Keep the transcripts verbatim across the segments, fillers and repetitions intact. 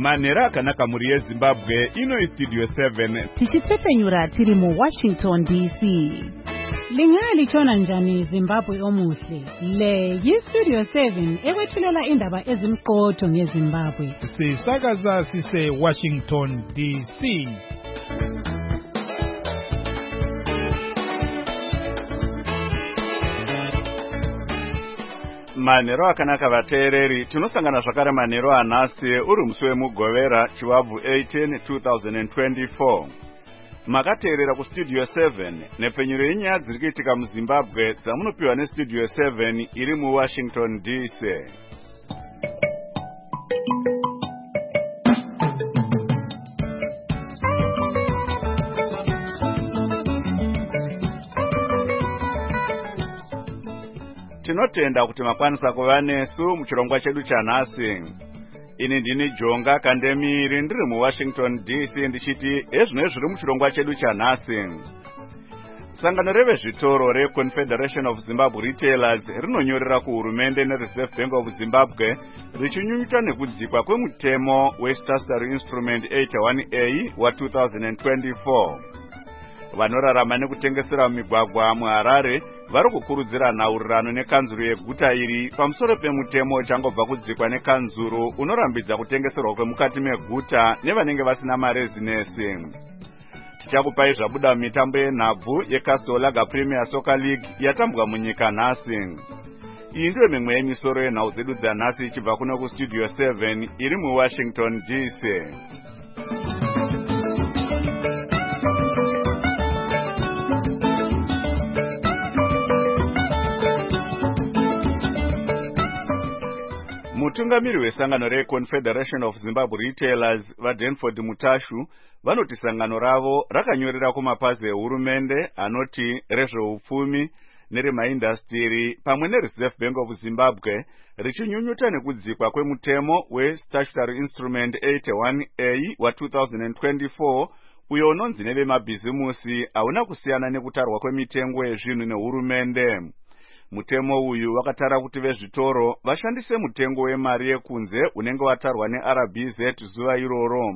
manhero akanaka muri yezimbabwe. Ino istudio seven tichitsepenyura tiri mu Washington D C. Lingalitshona njani Zimbabwe omuhle? Le yistudio seven ekwethulela indaba ezimqotho ngeZimbabwe. Sisakaza sise Washington D C. Manhero akanaka vateereri, tinosangana zvakare manhero anhasi uri musi wemugovera chiwabvu eighteen two thousand twenty-four. Makateerera kustudio seven nepfenyuro yenyaya dziri kuitika muZimbabwe dzamunopiwa nestudio seven iri muWashington D C. Tinotenda kuti makwanisa kuva nesu muchirongwa chedu chanhasi. Ini ndini Jonga Kandemiri ndiri muWashington D C ndichiti ezvino zviri muchirongwa chedu chanhasi. Sangano revezvitoro reConfederation of Zimbabwe Retailers rinonyorera kuhurumende neReserve Bank of Zimbabwe richinyunyuta nekudzikwa kwemutemo weStatutory Instrument eighty-one A wa two thousand twenty-four. Vanorarama nekutengesera mumigwagwa muHarare vari kukurudzira nhaurirano nekanzuro yeguta iri pamusoro pemutemo changobva kudzikwa nekanzuro unorambidza kutengeserwa kwemukati meguta nevanenge vasina marezinesi. Tichakupai zvabuda mumitambo yenhabvu yeCastle Lager Premier Soccer League yatambwa munyika nhasi. Iyi ndiyo mimwe yemisoro yenhau dzedu dzanhasi ichibva kuno kustudio seven iri muWashington D C. Mutungamiri wesangano reConfederation of Zimbabwe Retailers vaDenford Mutashu vanoti sangano ravo rakanyorera kumapazi ehurumende anoti rezveupfumi neremaindastiri pamwe neReserve Bank of Zimbabwe richinyunyuta nekudzikwa kwemutemo weStatutory Instrument eighty-one A wa two thousand twenty-four uyo unonzi nevemabhizimusi hauna kusiyana nekutarwa kwemitengo yezvinhu nehurumende. Mutemo uyu wakatara kuti vezvitoro vashandise mutengo wemari yekunze unenge watarwa neR B Z zuva iroro.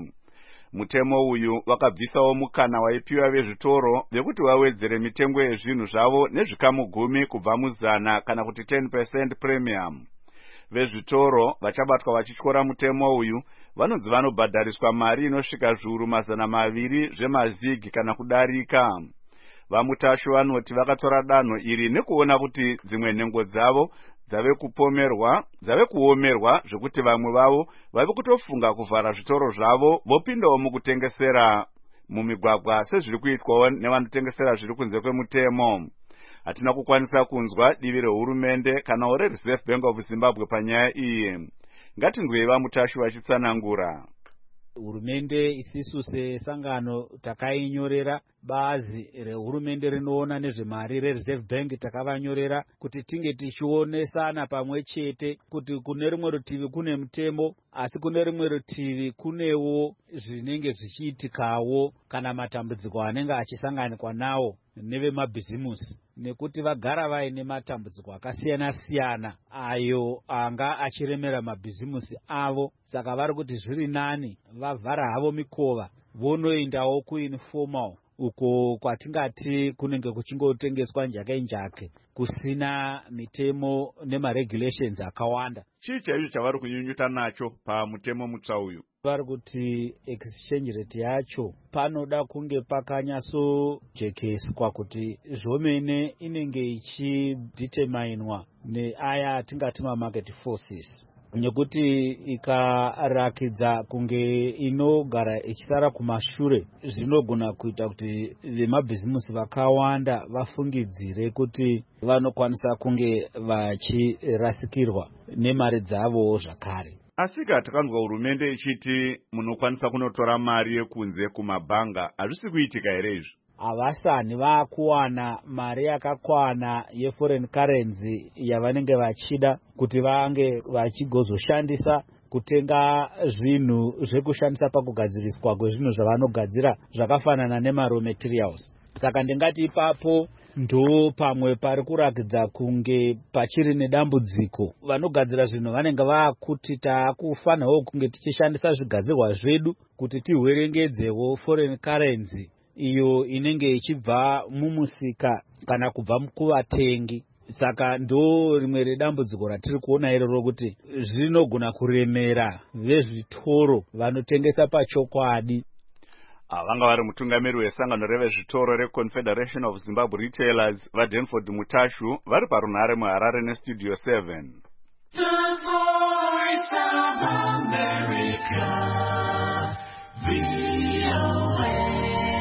Mutemo uyu wakabvisawo mukana waipiwa vezvitoro vekuti wawedzere mitengo yezvinhu zvavo nezvikamu gumi kubva muzana kana kuti ten percent premium. Vezvitoro vachabatwa vachityora mutemo uyu vanonzi vanobhadhariswa mari inosvika zviuru mazana maviri zvemazigi kana kudarika. Vamutashu vanoti vakatora danho iri nekuona kuti dzimwe nhengo dzavo dzave kupomerwa dzave kuomerwa zvekuti vamwe vavo vave kutofunga kuvhara zvitoro zvavo vopindawo mukutengesera mumigwagwa sezviri kuitwawo nevanotengesera zviri kunze kwemutemo. Hatina kukwanisa kunzwa divi rehurumende kana reReserve Bank of Zimbabwe panyaya iyi. Ngatinzwei Vamutashu vachitsanangura. Hurumende isisu sesangano takainyorera bazi rehurumende rinoona nezvemari reReserve Bank takavanyorera kuti tinge tichionesana pamwe chete kuti kune rimwe rutivi kune mutemo asi kune rimwe rutivi kunewo zvinenge zvichiitikawo kana matambudziko anenge achisanganikwa nawo nevemabhizimusi nekuti vagara vaine matambudziko akasiyana siyana ayo anga achiremera mabhizimusi avo. Saka vari kuti zviri nani vavhara havo mikova vonoendawo kuinformal uko kwatingati kunenge kuchingotengeswa njake njake kusina mitemo nemaregulations akawanda. Chii chaicho chavari kunyunyuta nacho pamutemo mutsva uyu? Vari kuti exchange rate yacho panoda kunge pakanyasojekeswa kuti zvomene inenge ichideterminwa neaya atingati mamarket forces, nekuti ikarakidza kunge inogara ichitara kumashure zvinogona kuita kuti vemabhizimusi vakawanda vafungidzire kuti vanokwanisa kunge vachirasikirwa nemari dzavo zvakare. Asika takanzwa hurumende ichiti munokwanisa kunotora mari yekunze kumabhanga, hazvisi kuitika here izvi? Havasani vakuwana mari yakakwana yeforeign currency yavanenge vachida kuti vange vachigozoshandisa kutenga zvinhu zvekushandisa pakugadziriswa kwezvinhu zvavanogadzira zvakafanana nemaraw materials. Saka ndingati ipapo ndo pamwe pari kurakidza kunge pachiri nedambudziko. Vanogadzira zvinhu vanenge vaakuti taakufanirawo kunge tichishandisa zvigadzirwa zvedu kuti tihwerengedzewo foreign currency iyo inenge ichibva mumusika kana kubva kuvatengi. Saka ndo rimwe redambudziko ratiri kuona iroro kuti zvinogona kuremera vezvitoro vanotengesa pachokwadi. Vanga vari mutungamiri wesangano revezvitoro reConfederation of Zimbabwe Retailers vaDenford Mutashu vari parunhare muHarare neStudio seven. The Voice of America, V O A.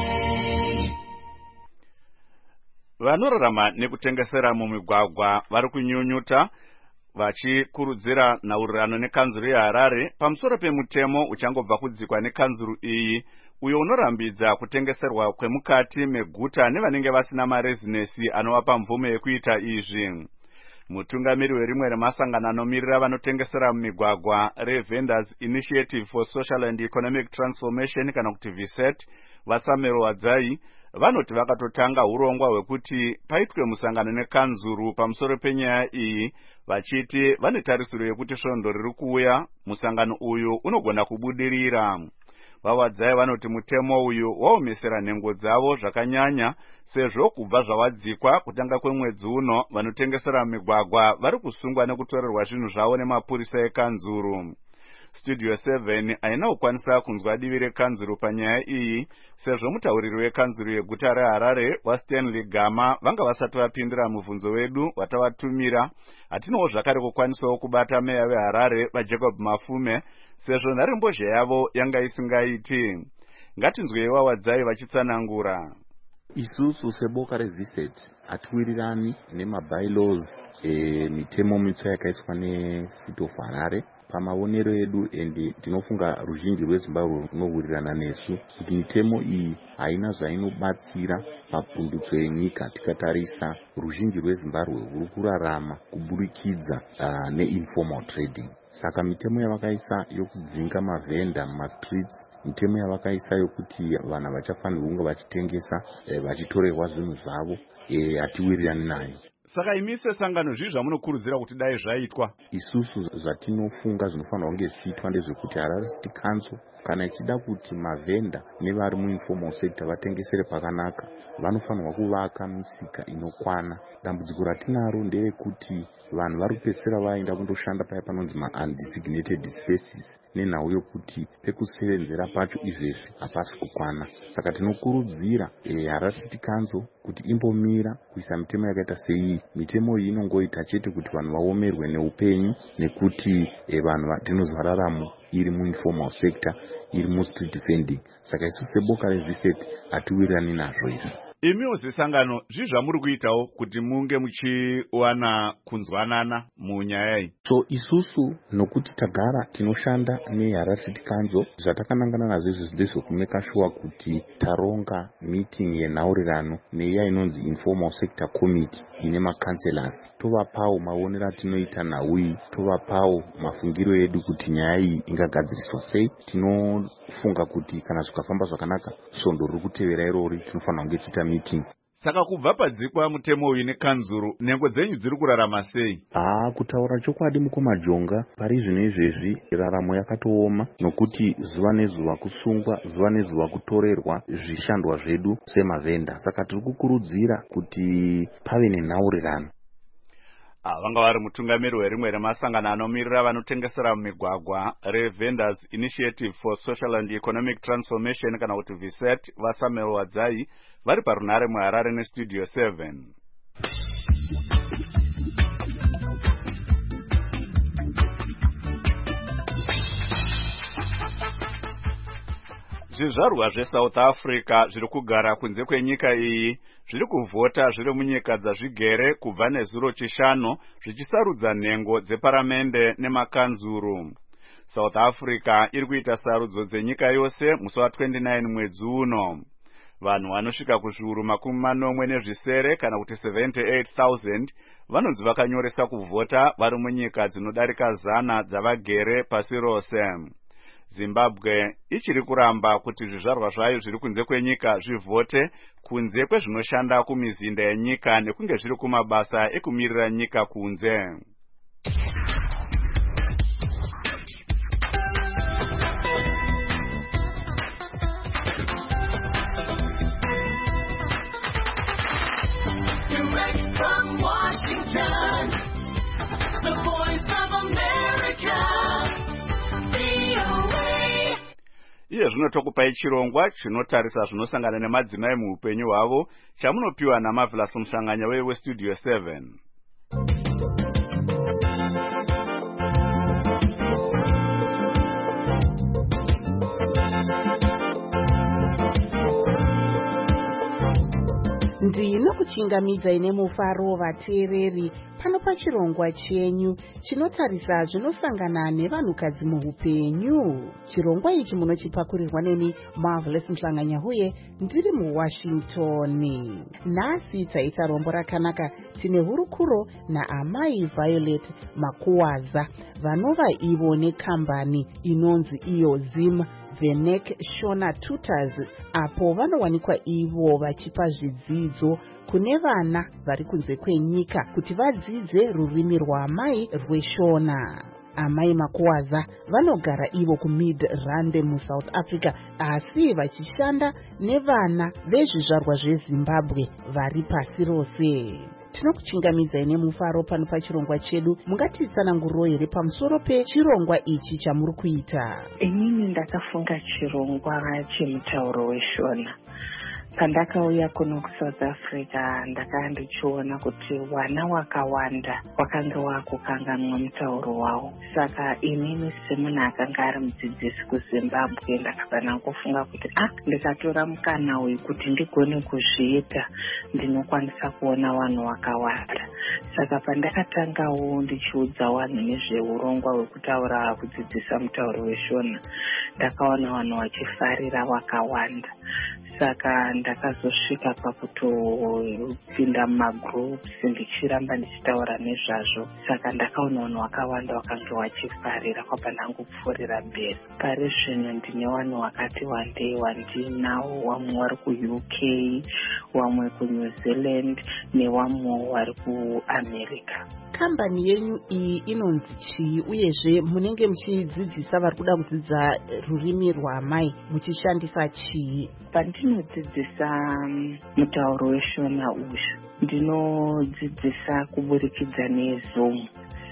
Vanorarama nekutengesera mumigwagwa vari kunyunyuta vachikurudzira nhaurirano nekanzuru yeHarare pamusoro pemutemo uchangobva kudzikwa nekanzuru iyi uyo unorambidza kutengeserwa kwemukati meguta nevanenge vasina marezinesi anovapa mvumo yekuita izvi. Mutungamiri werimwe remasangano anomirira vanotengesera mumigwagwa reVendors Initiative for Social and Economic Transformation kana kuti V S E T vaSamuel Wadzai vanoti vakatotanga urongwa hwekuti paitwe musangano nekanzuru pamusoro penyaya iyi vachiti vane tarisiro yekuti svondo riri kuuya musangano uyu unogona kubudirira. Vawadzai vanoti mutemo uyu waomesera nhengo dzavo zvakanyanya sezvo kubva zvawadzikwa kutanga kwemwedzi uno vanotengesera migwagwa vari kusungwa nekutorerwa zvinhu zvavo nemapurisa ekanzuru. Studio seven haina kukwanisa kunzwa divi rekanzuru panyaya iyi sezvo mutauriri wekanzuru yeguta reHarare waStanley Gama vanga vasati vapindira mubvunzo wedu watavatumira. Hatinowo zvakare kukwanisawo kubata meya weHarare vaJacob Mafume sezvo nharembozha yavo yanga isingaiti. Ngatinzweiwa Wadzai vachitsanangura. Isusu seboka reV S E T hatiwirirani nemabylaws e, mitemo mitsva yakaiswa neCity of Harare. Pamaonero edu endi tinofunga ruzhinji rweZimbabwe runowirirana nesu kuti mitemo iyi haina zvainobatsira papundutso yenyika. Tikatarisa ruzhinji rweZimbabwe rwuri kurarama kuburikidza uh, neinformal trading. Saka mitemo yavakaisa yokudzinga mavhenda mumastreets, mitemo yavakaisa yokuti vanhu havachafanirwi kunge vachitengesa eh, vachitorerwa zvinhu zvavo hatiwirirani eh, nayo. Saka imi sesangano zvii zvamunokurudzira kuti dai zvaitwa? Isusu zvatinofunga zvinofanirwa kunge zvichiitwa ndezvekuti Harare City Council kana ichida kuti mavhenda nevari muinformal sector vatengesere pakanaka vanofanirwa kuvaka misika inokwana. Dambudziko ratinaro nderekuti vanhu vari kupedzisira vaenda kundoshanda paya panonzi ma-undesignated spaces nenhau yokuti pekusevenzera pacho izvezvi hapasi kukwana. Saka tinokurudzira e, Harare City Council kuti imbomira kuisa mitemo yakaita sei. Mitemo iyi inongoita chete kuti vanhu vaomerwe neupenyu nekuti e, vanhu tinozvararamo iri muinformal sector, iri mustreet vending. Saka isu seboka reV S E T hatiwirirani nazvo izvi. Imiwo sesangano zvii zvamuri kuitawo kuti munge muchiwana kunzwanana munyaya iyi? So isusu nokuti tagara tinoshanda neHarare City Council, zvatakanangana nazvo izvi ndezvekumeka sure kuti taronga meeting yenhaurirano neiya inonzi informal sector committee ine makanselors. Tovapawo maonero atinoita nhau iyi, tovapawo mafungiro edu kuti nyaya iyi ingagadziriswa sei. Tinofunga kuti kana zvikafamba zvakanaka svondo riri kutevera irori tinofanira kunge tiita meeting. Saka kubva padzikwa mutemo uyu nekanzuru nhengo dzenyu dziri kurarama sei? Ah, kutaura chokwadi mukomajonga pari zvino izvezvi raramo yakatooma nokuti zuva nezuva kusungwa, zuva nezuva kutorerwa zvishandwa zvedu semavhenda. Saka tiri kukurudzira kuti pave nenhaurirano. Vanga vari mutungamiri werimwe remasangano anomirira vanotengesera mumigwagwa reVendors Initiative for Social and Economic Transformation kana kuti V S E T vaSamuel Wadzai vari parunhare muHarare neStudio seven. Zvizvarwa zveSouth Africa zviri kugara kunze kwenyika iyi zviri kuvhota zviri munyika dzazvigere kubva nezuro chishanu zvichisarudza nhengo dzeparamende nemakanzuru. South Africa iri kuita sarudzo dzenyika yose musi wa29 mwedzi uno. Vanhu vanosvika kuzviuru makumi manomwe nezvisere kana kuti seventy-eight thousand vanonzi vakanyoresa kuvhota vari munyika dzinodarika zana dzavagere pasi rose. Zimbabwe ichiri kuramba kuti zvizvarwa zvayo zviri kunze kwenyika zvivhote kunze kwezvinoshanda kumizinda yenyika nekunge zviri kumabasa ekumirira nyika kunze. Direct from Washington, the voice of America, V O A. Iye zvino tokupai chirongwa chinotarisa zvinosangana nemadzimai muupenyu hwavo chamunopiwa naMarvelous Musanganya weStudio seven. ndinokuchingamidzai nemufaro vateereri pano pachirongwa chenyu chinotarisa zvinosangana nevanhukadzi muupenyu. Chirongwa ichi munochipakurirwa neni Marvelous Musanganya uye ndiri muWashington. Nhasi taita rombo rakanaka tine hurukuro naamai Violet Makuwaza vanova ivo nekambani inonzi iyo Zim Venek Shona Tutors, apo vanowanikwa ivo vachipa zvidzidzo kune vana vari kunze kwenyika kuti vadzidze rurimi rwaamai rweshona. Amai Makuwaza vanogara ivo kuMidrand muSouth Africa asi vachishanda nevana vezvizvarwa zveZimbabwe vari pasi rose. Tinokuchingamidzai nemufaro pano pachirongwa chedu. Mungatitsananguriro here pamusoro pechirongwa ichi chamuri kuita? Inini ndakafunga chirongwa chemutauro weshona. Pandakauya kuno kuSouth Africa ndakanga ndichiona kuti wana wakawanda wakanga wakukanganwa mutauro wawo. Saka inini semunhu akanga ari mudzidzisi kuZimbabwe ndakabva kufunga kuti ah ndikatora mukana uyu kuti ndigone kuzviita ndinokwanisa kuona vanhu wakawanda. Saka pandakatangawo ndichiudza vanhu nezveurongwa hwekutaura kudzidzisa mutauro weshona ndakaona vanhu vachifarira wakawanda. Saka ndakazosvika pakutopinda mumagroups ndichiramba ndichitaura nezvazvo. Saka ndakaona vanhu vakawanda vakanga vachifarira kwabva ndangopfuurira mberi. Pari zvino ndine vanhu vakati wandei wandinawo, vamwe vari kuU K, vamwe kuNew Zealand nevamwe vari kuAmerica. Kambani yenyu iyi inonzi chii uyezve munenge muchidzidzisa vari kuda kudzidza rurimi rwaamai muchishandisa chii? Pandinodzidzisa mutauro weshona uyu ndinodzidzisa kuburikidza neZoom.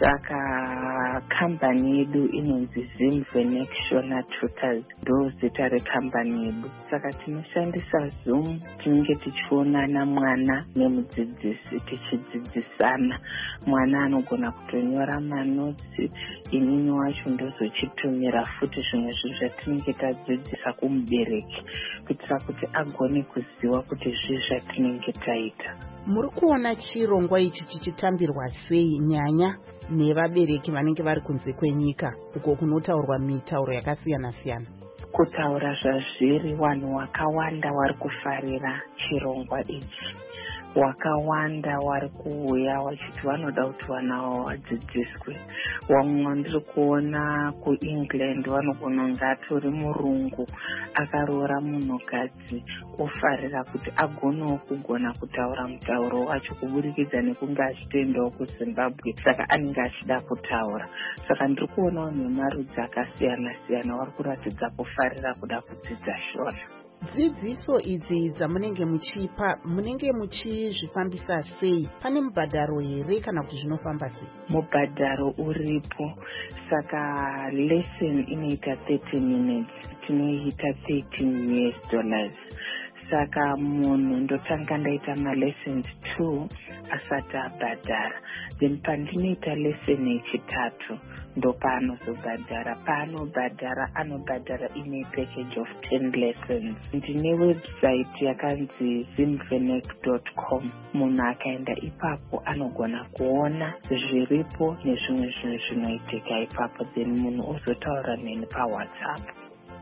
Saka kambani yedu inonzi Zim Venek Shona Tutors, ndo zita rekambani yedu. Saka tinoshandisa Zoom, tinenge tichionana mwana nemudzidzisi tichidzidzisana. Mwana anogona kutonyora manotsi, inini wacho ndozochitumira futi zvimwe zvinhu zvatinenge tadzidzisa kumubereki kuitira kuti agone kuziva kuti zvii zvatinenge taita. Muri kuona chirongwa ichi chichitambirwa sei nyanya nevabereki vanenge vari kunze kwenyika uko kunotaurwa mitauro yakasiyana siyana? Kutaura zvazviri vanhu vakawanda vari kufarira chirongwa ichi. Wakawanda vari kuuya vachiti vanoda kuti vana vavo vadzidziswe. Vamwe ndiri kuona kuEngland vanogona kunge atori murungu akaroora munhukadzi ofarira kuti agonawo kugona kutaura mutauro wacho kuburikidza nekunge achitendawo kuZimbabwe, saka anenge achida kutaura. Saka ndiri kuona vanhu vemarudzi akasiyana siyana vari kuratidza kufarira kuda kudzidza shona. Dzidziso idzi dzamunenge muchipa munenge muchizvifambisa sei? Pane mubhadharo here kana kuti zvinofamba sei? Mubhadharo uripo. Saka lesson inoita thirty minutes, tinoita thirteen U S dollars. Saka munhu ndotanga ndaita malessons two asati abhadhara. Then pandinoita lesson yechitatu ndo paanozobhadhara. Paanobhadhara anobhadhara ine package of ten lessons. Ndine website yakanzi zimvenek dot com. Munhu akaenda ipapo anogona kuona zviripo nezvimwe zvinhu zvinoitika ipapo. Then munhu ozotaura neni paWhatsApp.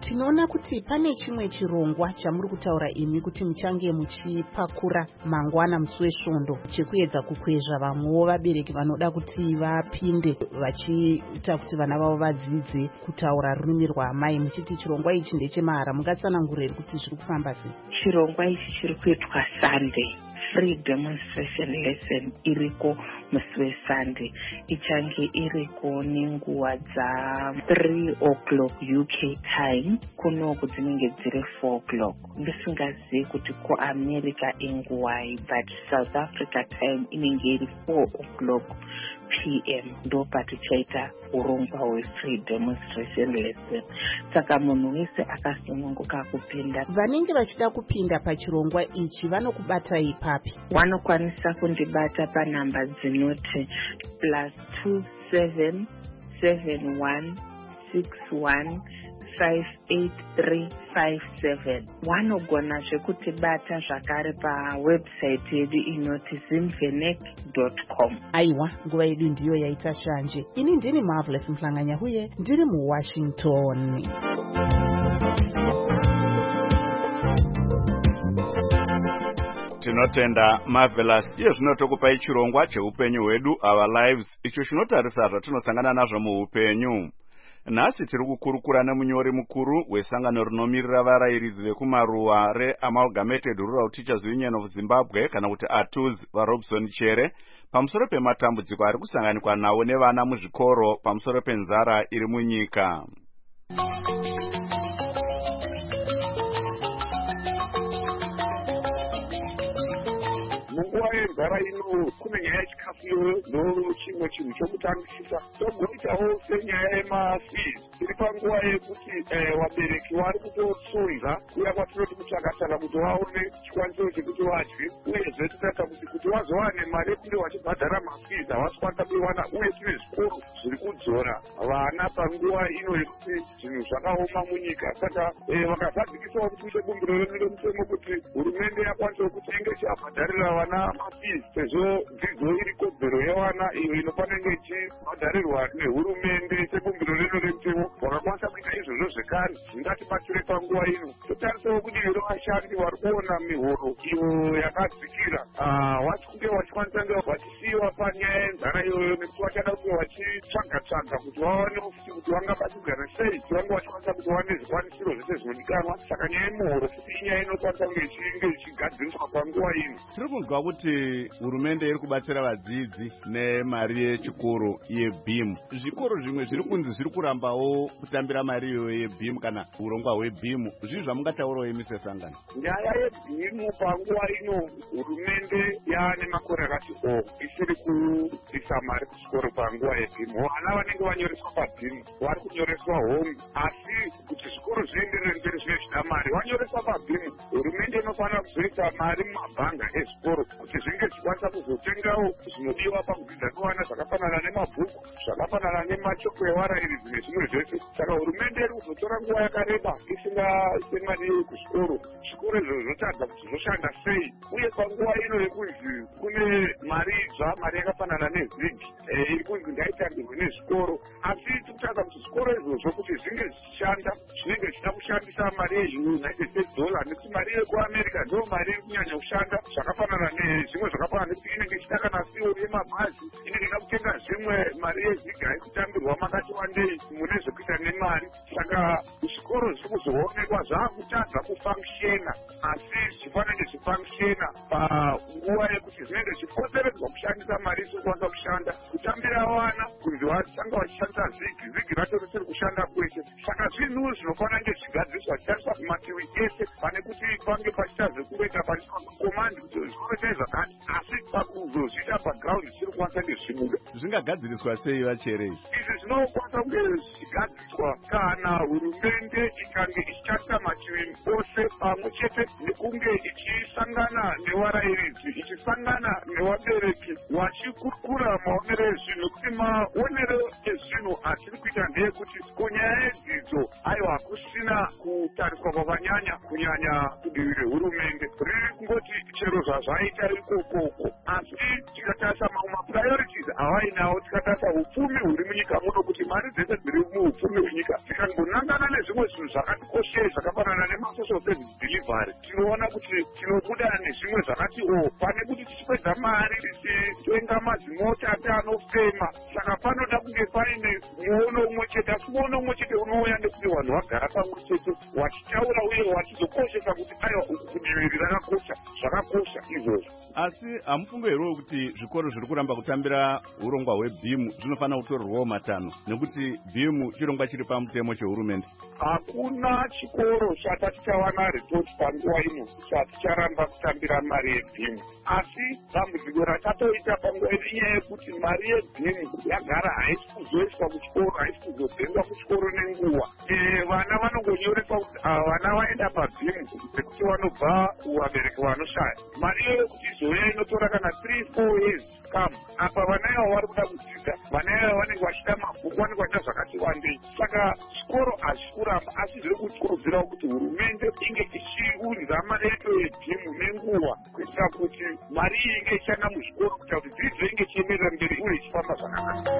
tinoona kuti pane chimwe chirongwa chamuri kutaura imi kuti muchange muchipakura mangwana musi wesvondo chekuedza kukwezva vamwewo vabereki vanoda kuti vapinde vachiita kuti vana vavo vadzidze kutaura rurimi rwaamai, muchiti chirongwa ichi ndechemahara. mungatsanangurei kuti zviri kufamba sei? Chirongwa ichi chiri kuitwa Sunday, free demonstration lesson iriko musi weSunday. Ichange iriko nenguva dza three o'clock U K time, kunoku dzinenge dziri four o'clock. Ndisingazivi kuti kuAmerica inguvai, but South Africa time inenge iri four o'clock P M ndo patichaita urongwa hwe-free demonstration lesson. Saka munhu wese akasununguka kupinda. Vanenge vachida kupinda pachirongwa ichi vanokubatai papi? Vanokwanisa kundibata panhamba dzinoti plus two seven seven one six one five eight three five seven. Vanogona zvekutibata zvakare pawebsite yedu inoti zimvenek dot com. Aiwa, nguva yedu ndiyo yaita shanje. Ini ndini Marvelous Mhlanganya uye ndiri muWashington. Tinotenda Marvelous. Iye zvino tokupai chirongwa cheupenyu hwedu, Our Lives, icho chinotarisa zvatinosangana nazvo muupenyu. Nhasi tiri kukurukura nemunyori mukuru wesangano rinomirira varayiridzi vekumaruwa reAmalgamated Rural Teachers Union of Zimbabwe kana kuti A T U Z vaRobson Chere pamusoro pematambudziko ari kusanganikwa nawo nevana muzvikoro pamusoro penzara iri munyika. Munguva yenzara ino kune nyaya yechikafu ndochimwe chinhu chokutangisa. Togoitawo senyaya yemafees. Tiri panguva yekuti vabereki vari kutosonza kuya kwatinoti kutsvaka-tsvaka kuti vaone chikwanisiro chekuti vadye, uyezve tinoita kuti kuti vazowane mari yekunge vachibhadhara mafees havasi kwanisa kuiwana, uye tine zvikoro zviri kudzora vana panguva ino yekuti zvinhu zvakaoma munyika. Saka vakazadzikisawo kuti uite bumbiro renu remutemo kuti hurumende yakwanisawo kuti inge ichibhadharira vana mafees, sezvo dzidzo iri kodzero yevana iyo inofanenge ichibhadharirwa nehurumende sebumbiro reno remutemo. Vakakwanisa kuita izvozvo zvekare zvingatibatsire panguva ino. Totarisawo kuti iro vashandi vari kuona mihoro iyo yakadzikira wachi kunge vachikwanisa nge vachisiyiwa panyaya yenzara iyoyo, nekuti vachada kunge vachitsvaga-tsvaga kuti vawanewo futi kuti vangabatsirana sei kuti vange vachikwanisa kuti vawane zvikwanisiro zvese zvinodikanwa. Saka nyaya yemuhoro futi inyaya inokwanisa kunge ichinge ichigadziriswa panguva ino. Tiri kunzwa kuti hurumende iri kubatsira vadzidzi nemari yechikoro yeBeam. Zvikoro zvimwe zviri kunzi zviri kurambawo kutambira mari iyoyo yeBeam kana urongwa hweBeam. Zvii zvamungataurawo imi sesangano? Nyaya yeBeam panguva ino hurumende yaane makore akati o isiri kuisa mari kuchikoro panguva yeBeam. Vana vanenge vanyoreswa paBeam vari kunyoreswa home, asi kuti zvikoro zvienderere mberi zvine zvida mari vanyoreswa paBeam. Hurumende inofanira kuzoisa mari mumabhanga ezvikoro kuti zvinge zvichikwanisa kuzotengawo zvinodiwa pakudzidza kwevana zvakafanana nemabhuku, zvakafanana nemachoko evarayiridzi nezvimwe zvese. Saka hurumende iri kuzotora nguva yakareba isingaise mari kuzvikoro. Zvikoro izvo zvotadza kuti zvoshanda sei, uye panguva ino yekunzi kune mari idzva, mari yakafanana nezigi iri kunzi ngaitambirwe nezvikoro, asi tikutadza kuti zvikoro izvozvo kuti zvinge zvichishanda zvinenge zvichida kushandisa mari yeunited states dollar, nekuti mari yekuamerica ndo mari iri kunyanya kushanda zvakafanana nezvimwe zvakafanana nekuti inenge ichida kana siori yemabhazi inenge ida kutenga zvimwe mari yeziga ikutambirwa makati wandei mune zvekuita nemari. Saka zvikoro zviri kuzoonekwa zvaakutadza kufangshena, asi zvifanenge zvifangshena panguva yekuti zvinenge zvipoteredzwa kushandisa mari isiri kwanisa kushanda, kutambira vana kunzi vatanga vachishandisa zigi, zigi racho risiri kushanda kwese. Saka zvinhu zvinofanira nge zvigadziriswa zvichaiswa kumativi ese, pane kuti pange pachiita zvekuita pachiiswa kukomandi kuti zvikoro chai zvakati, asi pakuzozviita pagraundi zvisiri kwanisa nge zvimuda. Zvingagadziriswa sei vacherei? Izvi zvinokwanisa kunge zvigadziriswa kana hurumende ikange ichitata mativi ose pamwe chete nekunge ichisangana nevarayiridzi, ichisangana nevabereki, vachikurukura maonero ezvinhu, kuti maonero ezvinhu atiri kuita ndeyekuti kunyaya yedzidzo aiwa hakusina kutariswa kwakanyanya kunyanya kudivi rehurumende, riri kungoti chero zvazvaita ikokoko, asi tikatarisa mamwe mapurayorities vainawo tikatarisa upfumi huri munyika muno kuti mari dzese dziri muupfumi hwenyika tikangonangana nezvimwe zvinhu zvakatikoshei zvakafanana nemasocial service delivery tinoona kuti tinobuda nezvimwe zvakati o pane kuti tichipedza mari tichitenga mazimota ati anofema saka panoda kunge paine muono umwe chete asi muono umwe chete unouya nekuti vanhu vagara pamwe chete wachitaura uye wachizokoshesa kuti aiwa uku kudiviri rakakosha zvakakosha izvozvo. Asi hamufunge here kuti zvikoro zviri kuramba kutambira urongwa hwebhimu zvinofanira kutorerwawo matanho nekuti bhimu chirongwa chiri pamutemo chehurumende? Hakuna chikoro chatati chawana ripoti panguva ino chaticharamba kutambira mari yebhimu, asi dambudziko ratatoita panguva ino inyaya yekuti mari yebhimu yagara haisi kuzoiswa kuchikoro, haisi kuzodhengwa kuchikoro nenguva. Vana vanongonyoreswa kuti vana vaenda pabhimu nekuti vanobva kuvabereki vanoshaya. Mari iyoyo kuti izouya inotora kana three four years kam apa vana ivo vari kuda kudzidza, vana ivo vanenge vachida mabhuku, vanenge vachida zvakati wandei. Saka chikoro hazvi kuramba, asi zviri kutikurudzirawo kuti hurumende inge ichiunza mari yacho yebhimu nenguva kuitira kuti mari iyi inge ichienda muzvikoro kuitira kuti dzidzo inge ichiemerera mberi uye ichifamba zvakanaka.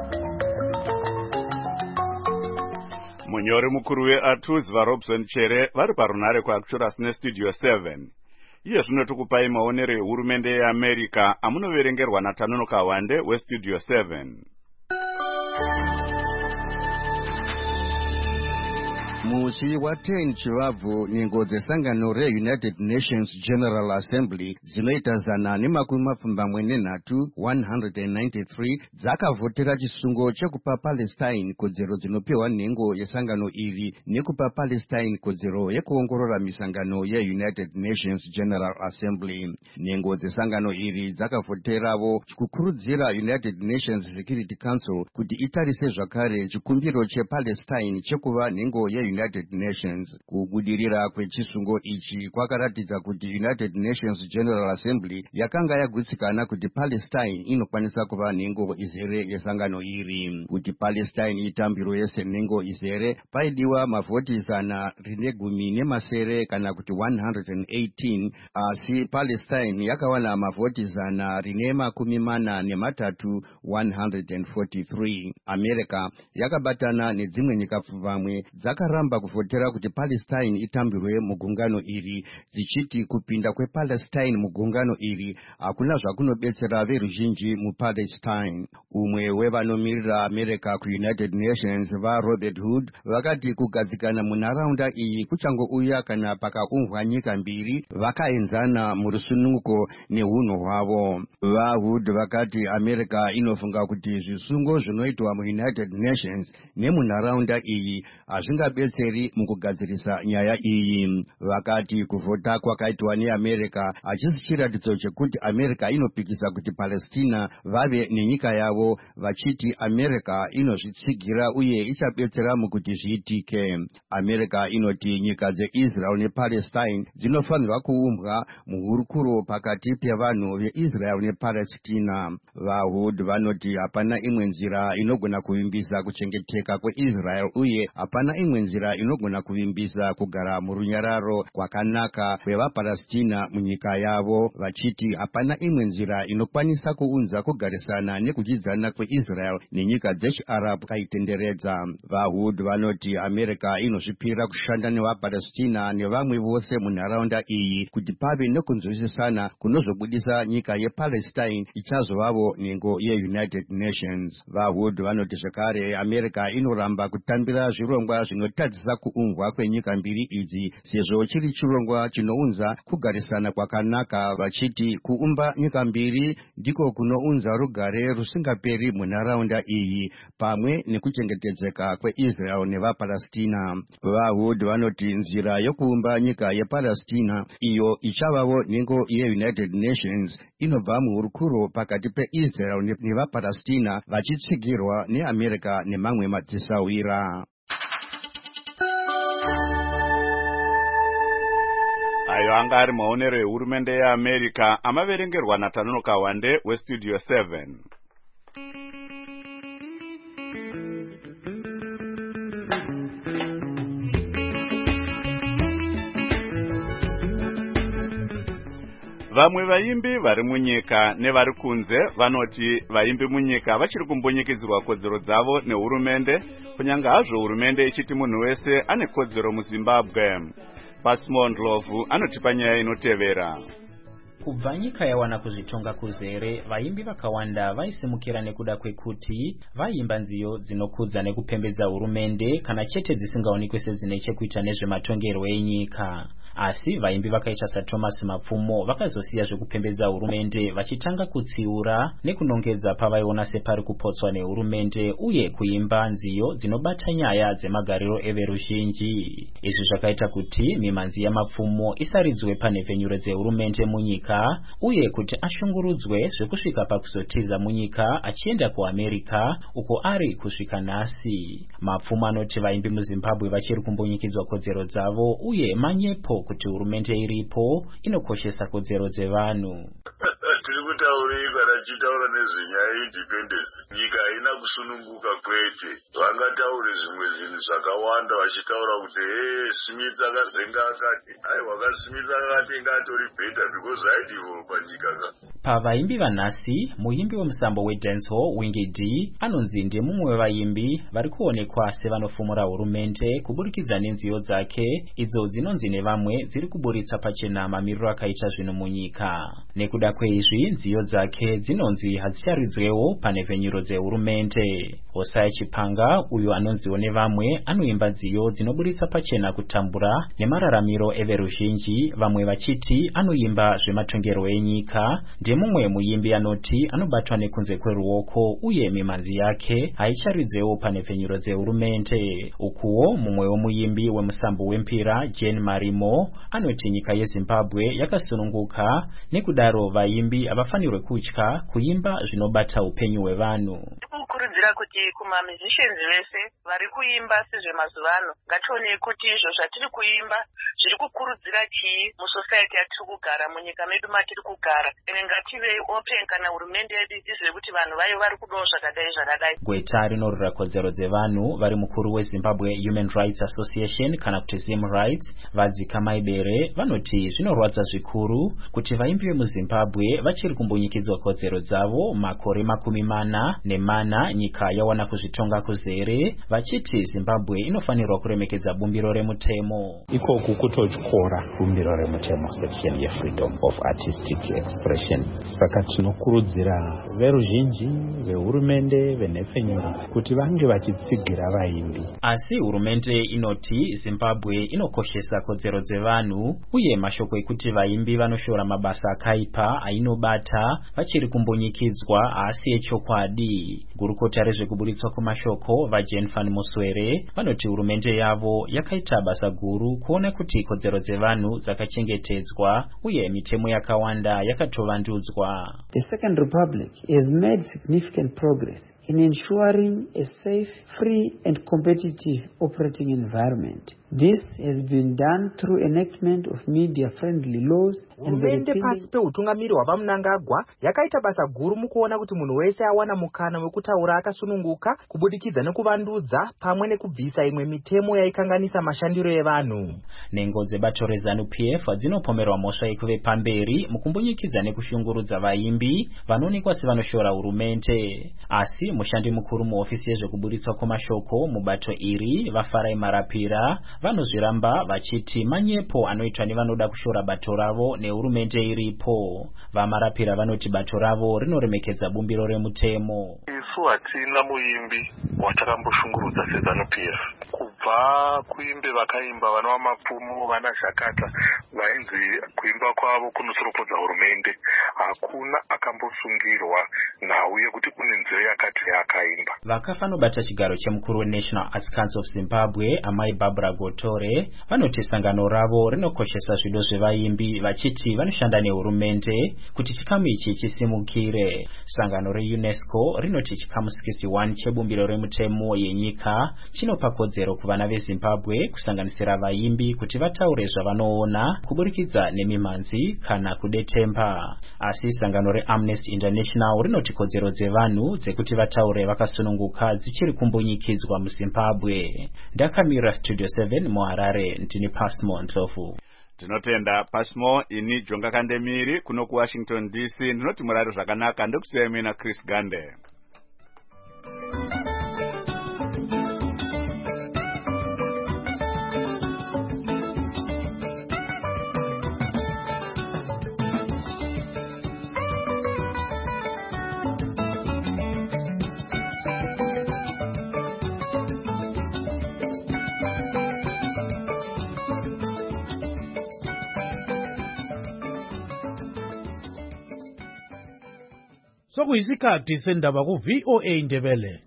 Munyori mukuru weATUS vaRobson Chere vari parunare kuActuras neStudio seven. Iye zvino tikupai maonero ehurumende yeAmerica amunoverengerwa naTanono Kawande weStudio seven. Musi wa ten Chivabvu nyengo dzesangano re-United Nations General Assembly dzinoita zana nemakumi mapfumbamwe nenhatu one hundred ninety-three dzakavhotera chisungo chekupa Palestine kodzero dzinopiwa nhengo yesangano iri nekupa Palestine kodzero yekuongorora misangano ye-United Nations General Assembly. Nhengo dzesangano iri dzakavhoteravo kukurudzira United Nations Security Council kuti itarise zvakare chikumbiro chePalestine chekuva nhengo ye United Nations. Kubudirira kwechisungo ichi kwakaratidza kuti United Nations General Assembly yakanga yagutsikana kuti Palestine inokwanisa kuva nhengo izere yesangano iri. Kuti Palestine itambirwe senhengo izere paidiwa mavhoti zana rine gumi nemasere kana kuti one hundred eighteen, asi Palestine yakawana mavhoti zana rine makumi mana nematatu one hundred forty-three. America yakabatana nedzimwe nyika pfumbamwe dzakara ramba kuvhotera kuti Palestine itambirwe mugungano iri, dzichiti kupinda kwePalestine mugungano iri hakuna zvakunobetsera veruzhinji muPalestine. Umwe wevanomirira America kuUnited Nations vaRobert Hood vakati kugadzikana munharaunda iyi kuchangouya kana pakaungwa nyika mbiri vakaenzana murusununguko neunhu hwavo. VaHood vakati America inofunga kuti zvisungo zvinoitwa muUnited Nations nemunharaunda iyi hazvingabetseri mukugadzirisa nyaya iyi. Vakati kuvhota kwakaitwa neAmerica hachisi chiratidzo chekuti America inopikisa kuti Palestina vave nenyika yavo, vachiti America inozvitsigira uye ichabetsera mukuti zviitike. America inoti nyika dzeIsrael nePalestine dzinofanirwa kuumbwa muhurukuro pakati pevanhu veIsrael nePalestina. VaHood vanoti hapana imwe nzira inogona kuvimbisa kuchengeteka kweIsrael uye hapana imwe nzira inogona kuvimbisa kugara murunyararo kwakanaka kwevaPalestina munyika yavo, vachiti hapana imwe nzira inokwanisa kuunza kugarisana nekudyidzana kweIsrael nenyika dzechiArab kaitenderedza. VaHood vanoti America inozvipira kushanda nevaPalestina nevamwe vose munharaunda iyi kuti pave nekunzwisisana kunozobudisa nyika yePalestine ichazovavo nhengo yeUnited Nations. VaHood vanoti zvakare America inoramba kutambira zvirongwa zvinotadzisa kuungwa kwenyika mbiri idzi sezvo chiri chirongwa chinounza kugarisana kwakanaka, vachiti kuumba nyika mbiri ndiko kunounza rugare rusingaperi munharaunda iyi pamwe nekuchengetedzeka kweIsrael nevaPalestina. VaHood vanoti nzira yokuumba nyika yePalestina iyo ichavavo nhengo yeUnited Nations inobva muhurukuro pakati peIsrael nevaPalestina vachitsigirwa neAmerica nemamwe madzisawira. Ayo anga ari maonero ehurumende yeAmerica amaverengerwa naTanono Kawande weStudio seven. vamwe vaimbi vari munyika nevari kunze vanoti vaimbi munyika vachiri kumbunyikidzirwa kodzero dzavo nehurumende, kunyanga hazvo hurumende ichiti munhu wese ane kodzero muZimbabwe. Pasmon Ndlovu anotipa nyaya inotevera. Kubva nyika yawana kuzvitonga kuzere, vaimbi vakawanda vaisimukira nekuda kwekuti vaimba nziyo dzinokudza nekupembedza hurumende kana chete dzisingaonekwe sedzine chekuita nezvematongerwo enyika. Asi vaimbi vakaita saThomas Mapfumo vakazosiya zvekupembedza hurumende vachitanga kutsiura nekunongedza pavaiona separi kupotswa nehurumende uye kuimba nziyo dzinobata nyaya dzemagariro everuzhinji. Izvi zvakaita kuti mimanzi yaMapfumo isaridzwe panhepfenyuro dzehurumende munyika uye kuti ashungurudzwe zvekusvika pakuzotiza munyika achienda kuAmerica uko ari kusvika nhasi. Mapfumo anoti vaimbi muZimbabwe vachiri kumbunyikidzwa kodzero dzavo uye manyepo kuti hurumende iripo inokoshesa kodzero dzevanhu. Tiri kutaurei kana tichitaura nezvenyaya yeindependence. Nyika haina kusununguka kwete. Vangataure zvimwe zvinhu zvakawanda vachitaura kuti hey, Smith akazenga akati ai wakasmith akati ingatori better because haidivolpa nyika ka. Pavaimbi vanhasi, muimbi wemusambo wedancehall Wingy D anonzi ndemumwe wevaimbi vari kuonekwa sevanofumura hurumende kuburikidza nenziyo dzake idzo dzinonzi nevamwe dziri kuburitsa pachena mamiriro akaita zvinhu munyika. Nekuda kweizvi nziyo dzake dzinonzi hadzicharedzwewo panhepfenyuro dzehurumende. Hosea Chipanga uyo anonziwo nevamwe anoimba nziyo dzinoburitsa pachena kutambura nemararamiro everuzhinji, vamwe vachiti anoimba zvematongerwo enyika. Ndemumwe muimbi anoti anobatwa nekunze kweruoko uye mimanzi yake haicharidzewo panhepfenyuro dzehurumende. Ukuwo mumwe womuimbi wemusambo wempira Jane Marimo anoti nyika yeZimbabwe yakasununguka nekudaro vaimbi havafanirwe kutya kuimba zvinobata upenyu hwevanhu. Kukurudzira kuti kuma-musicians vese vari kuimba sezvemazuva ano ngatione kuti izvo zvatiri kuimba zviri kukurudzira chii musociety yatiri kugara, munyika medu matiri kugara. Ene ngative open kana hurumende yedu izive kuti vanhu vayo vari kudawo zvakadai zvakadai. Gweta rinorwira kodzero dzevanhu vari mukuru weZimbabwe Human Rights Association kana kuti Zim Rights Vadzika Maibere vanoti zvinorwadza zvikuru kuti vaimbi vemuZimbabwe vachiri kumbunyikidzwa kodzero dzavo makore makumi mana nemana nyika yawana kuzvitonga kuzere, vachiti Zimbabwe inofanirwa kuremekedza bumbiro remutemo. Ikoku kutotyora bumbiro remutemo section ye freedom of artistic expression. Saka tinokurudzira veruzhinji, vehurumende, venhepfenyuro kuti vange vachitsigira vaimbi. Asi hurumende inoti Zimbabwe inokoshesa kodzero dzevanhu uye mashoko ekuti vaimbi vanoshora mabasa akaipa ainobata vachiri kumbunyikidzwa asi echokwadi. Gurukota rezvekuburitswa kwemashoko vaJane Van Muswere vanoti hurumende yavo yakaita basa guru kuona kuti kodzero dzevanhu dzakachengetedzwa uye mitemo yakawanda yakatovandudzwa. The Second Republic has made significant progress in ensuring a safe, free and competitive operating environment. This has been done through enactment of media-friendly laws and the hurumende pasi peutungamiri hwapamunangagwa yakaita basa guru mukuona kuti munhu wese awana mukana wekutaura akasununguka kubudikidza nekuvandudza pamwe nekubvisa imwe mitemo yaikanganisa mashandiro evanhu. Nengo dzebato reZANU-P F dzinopomerwa mhosva yekuve pamberi mukumbunyikidza nekushungurudza vaimbi vanoonekwa sevanoshora hurumende. Asi mushandi mukuru muhofisi yezvekuburitswa kwemashoko mubato iri vaFarai Marapira vanozviramba vachiti manyepo anoitwa nevanoda kushora bato ravo nehurumende iripo. VaMarapira vanoti bato ravo rinoremekedza bumbiro remutemo. Isu hatina muimbi watakamboshungurudza seZANU-P F. Kubva kuimbe vakaimba vana vaMapfumo, vana Zhakata vainzi kuimba kwavo kunotsorokodza hurumende, hakuna akambosungirwa nhau yekuti kune nzira yakati yakaimba. Vakafa nobata chigaro chemukuru weNational Arts Council of Zimbabwe Amai Barbara Gotore vanoti sangano ravo rinokoshesa zvido zvevaimbi vachiti vanoshanda nehurumende kuti chikamu ichi chisimukire. Sangano reUNESCO rinoti chikamu sixty one chebumbiro remutemo yenyika chinopa kodzero kuvana veZimbabwe kusanganisira vaimbi kuti vataure zvavanoona kuburikidza nemimanzi kana kudetemba. Asi sangano reAmnesty International rinoti kodzero dzevanhu dzekuti vataure vakasununguka dzichiri kumbunyikidzwa muZimbabwe. Ndakamira Studio seven muHarare, ndini Pasmon Ndlovu. Tinotenda Pasmo ini Jonga Kandemiri kuno ku Washington D C. Ndinoti murari zvakanaka ndokusiyai mina Chris Gande. Sokuyisikhathi sendaba ku V O A Ndebele.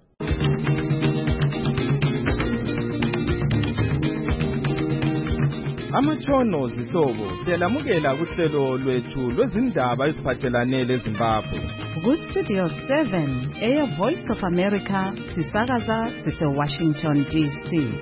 Amatshono zihlobo siyalamukela kuhlelo lwethu lwezindaba eziphathelane leZimbabwe. Ku Studio seven, Air Voice of America, sisakaza sise Washington D C.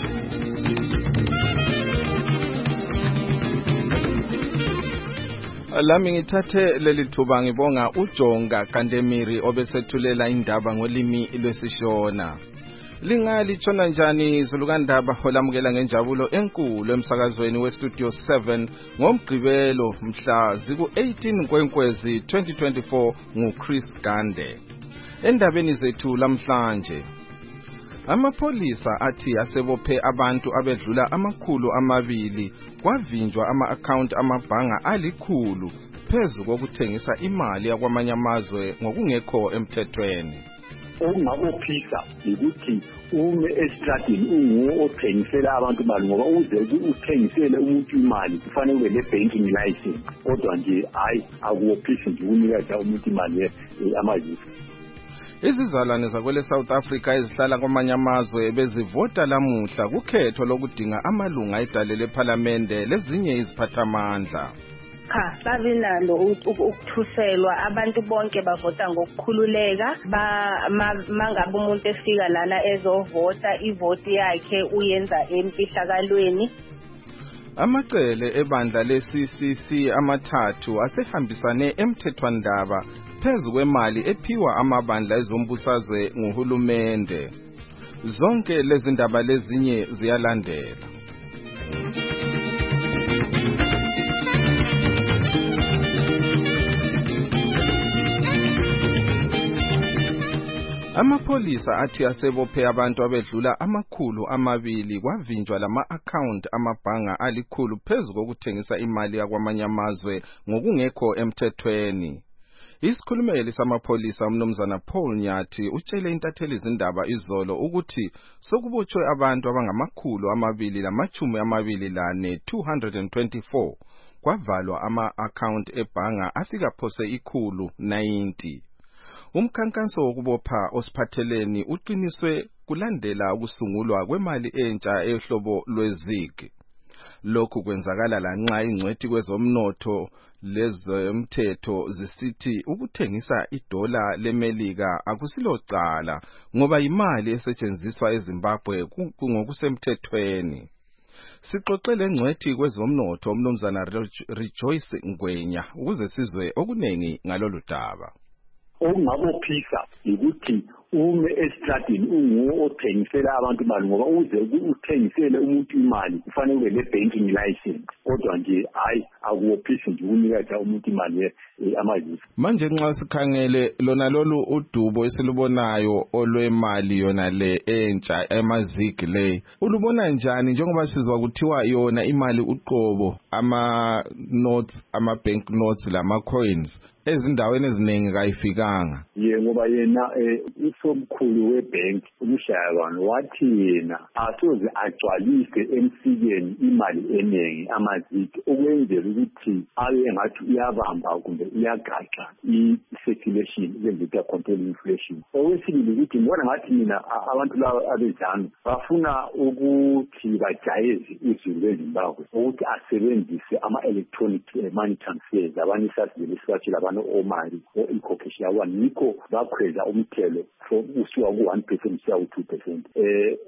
Lami ngithathe leli thuba ngibonga uJonga Kandemiri obesethulela indaba ngolimi lwesishona. Lingali tshona njani zulukandaba holamukela ngenjabulo enkulu emsakazweni we Studio seven ngomgqibelo mhla ziku eighteen Nkwenkwezi twenty twenty-four nguChris Gande. Endabeni zethu lamhlanje, amapolisa athi asebophe abantu abedlula amakhulu amabili kwavinjwa ama-account amabhanga alikhulu phezu kokuthengisa imali yakwamanye amazwe ngokungekho emthethweni. Okungabophisa ukuthi ume estradini unguwo othengisela abantu imali, ngoba uze uthengisele umuntu imali kufanele ube le-banking license, kodwa nje hayi akubophisi nje unikeza umuntu imali amazisi. Izizalwane zakwele South Africa ezihlala kwamanye amazwe bezivota lamuhla kukhetho lokudinga amalunga edale lephalamende lezinye iziphathamandla. Cha, babinalo ukuthuselwa, abantu bonke bavota ngokukhululeka. Mangabe umuntu efika lana ezovota, ivoti yakhe uyenza emfihlakalweni. Amacele ebandla le-C C C amathathu asehambisane emthethwandaba phezu kwemali ephiwa amabandla ezombusazwe nguhulumende. Zonke lezi ndaba lezinye ziyalandela. Amapolisa athi asebophe abantu abedlula amakhulu amabili kwavinjwa lama-account amabhanga alikhulu phezu kokuthengisa imali yakwamanye amazwe ngokungekho emthethweni. Isikhulumeli samapolisa umnumzana Paul Nyathi utshele intatheli izindaba izolo ukuthi sokubotshwe abantu abangamakhulu amabili lamachumi amabili lane two hundred twenty-four kwavalwa ama-account ebhanga afika phose ikhulu ninety. Umkhankaso wokubopha osiphatheleni uqiniswe kulandela ukusungulwa kwemali entsha ehlobo lwezig. Lokhu kwenzakala lanxa ingcwethi kwezomnotho lezomthetho zisithi ukuthengisa idola leMelika akusilocala ngoba imali esetshenziswa eZimbabwe ngokusemthethweni. Sixoxele ngcwethi kwezomnotho umnumzana Rejoice Ngwenya ukuze sizwe okunengi ngalolu daba. Okungabophisa ukuthi ume estradini unguwo othengisela abantu imali, ngoba uze uthengisele umuntu imali kufanele ube le-banking license, kodwa nje hayi akubophisi nje unikeza umuntu imali amazisi. Manje nxa sikhangele lona lolu udubo esilubonayo olwemali yona le entsha emazigi le, ulubona njani njengoba sizwa kuthiwa yona imali uqobo ama-notes, ama-bank notes lama-coins ezindaweni eziningi kayifikanga? Ye ngoba yena usomkhulu webank uMshayabano wathi yena asoze agcwalise emsikeni imali eningi amaziki okwenzela ukuthi abe ngathi uyabamba kumbe uyagaxa i-circulation ukwenzela control inflation. Okwesibili ukuthi ngibona ngathi mina abantu laba abezana bafuna ukuthi bajayeze izulu leZimbabwe ukuthi asebenzise ama-electronic money transfers, abanye sasivele sibatshela abantu omali o-incocation yabo nikho bakhweza umthelo from usuka ku one percent usuka ku two percent. Eh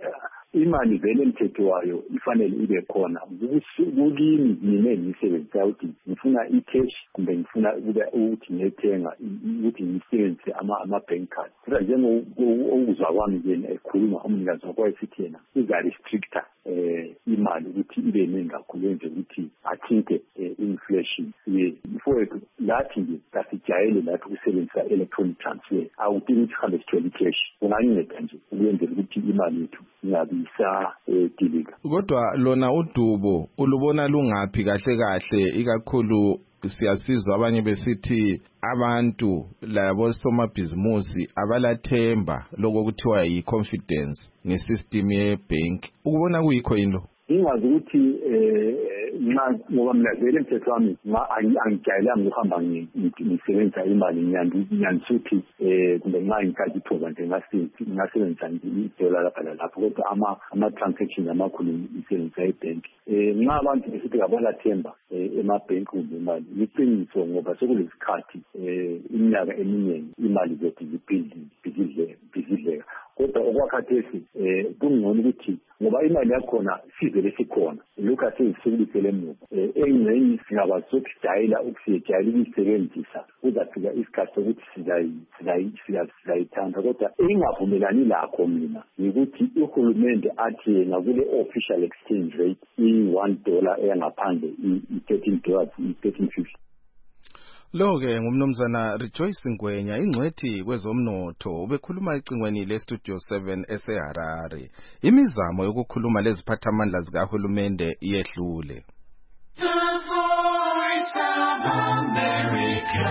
imali vele emthetho wayo ifanele ibe khona kulimi mina engiyisebenzisa ukuthi ngifuna i-cash kumbe ngifuna ukuthi ngiyethenga ukuthi ngiyisebenzise ama-bank card kodwa njengokuzwa kwami yena ekhuluma umnikazi wakwayo sithi yena uza-restricta um imali ukuthi ibe ningi kakhulu enze ukuthi athinte inflation mfowethu lathi nje kasijayele lathi ukusebenzisa electronic transfer awudingi ukuthi uhambe sithole i-cash unganceda nje ukwenzela ukuthi imali yethu ingabi isadilika. Kodwa lona udubo ulubona lungaphi kahle kahle ikakhulu siyasizwa abanye besithi abantu labo somabhizimusi abalathemba lokuthiwa yi-confidence ngesystem ye-bank ukubona kuyikho yini lo? Ingazi ukuthi nxa ngoba mina vele emthetho wami angijayelanga ukuhamba ngisebenzisa imali ngiyandisuthi um kumbe nxa ngikhathi ithoba nje ngasebenzisa idola lapha lalapho kodwa ama-transactions amakhulu ngisebenzisa ibhenki. Um nxa abantu besithi kabalathemba emabhenki kumbe imali liqiniso ngoba sekulesikhathi um iminyaka eminingi imali zethu zibhidleka kodwa okwakhathesi um kungcono ukuthi ngoba imali yakhona sizele sikhona lokhu asizisukulisele emuva engcenye singaba sokujayela ukusijayela ukuyisebenzisa kuzafika isikhathi sokuthi sizayithanda kodwa engingavumelani lakho mina yikuthi uhulumende athi yena kule official exchange rate i-one dollar eyangaphandle i-thirteen dollars i-thirteen fifty. Lo-ke ngumnumzana Rejoice Ngwenya ingcwethi kwezomnotho ubekhuluma ecingweni le-Studio seven eseHarare. Imizamo yokukhuluma leziphathamandla zikahulumende iyehlule. The Voice of America,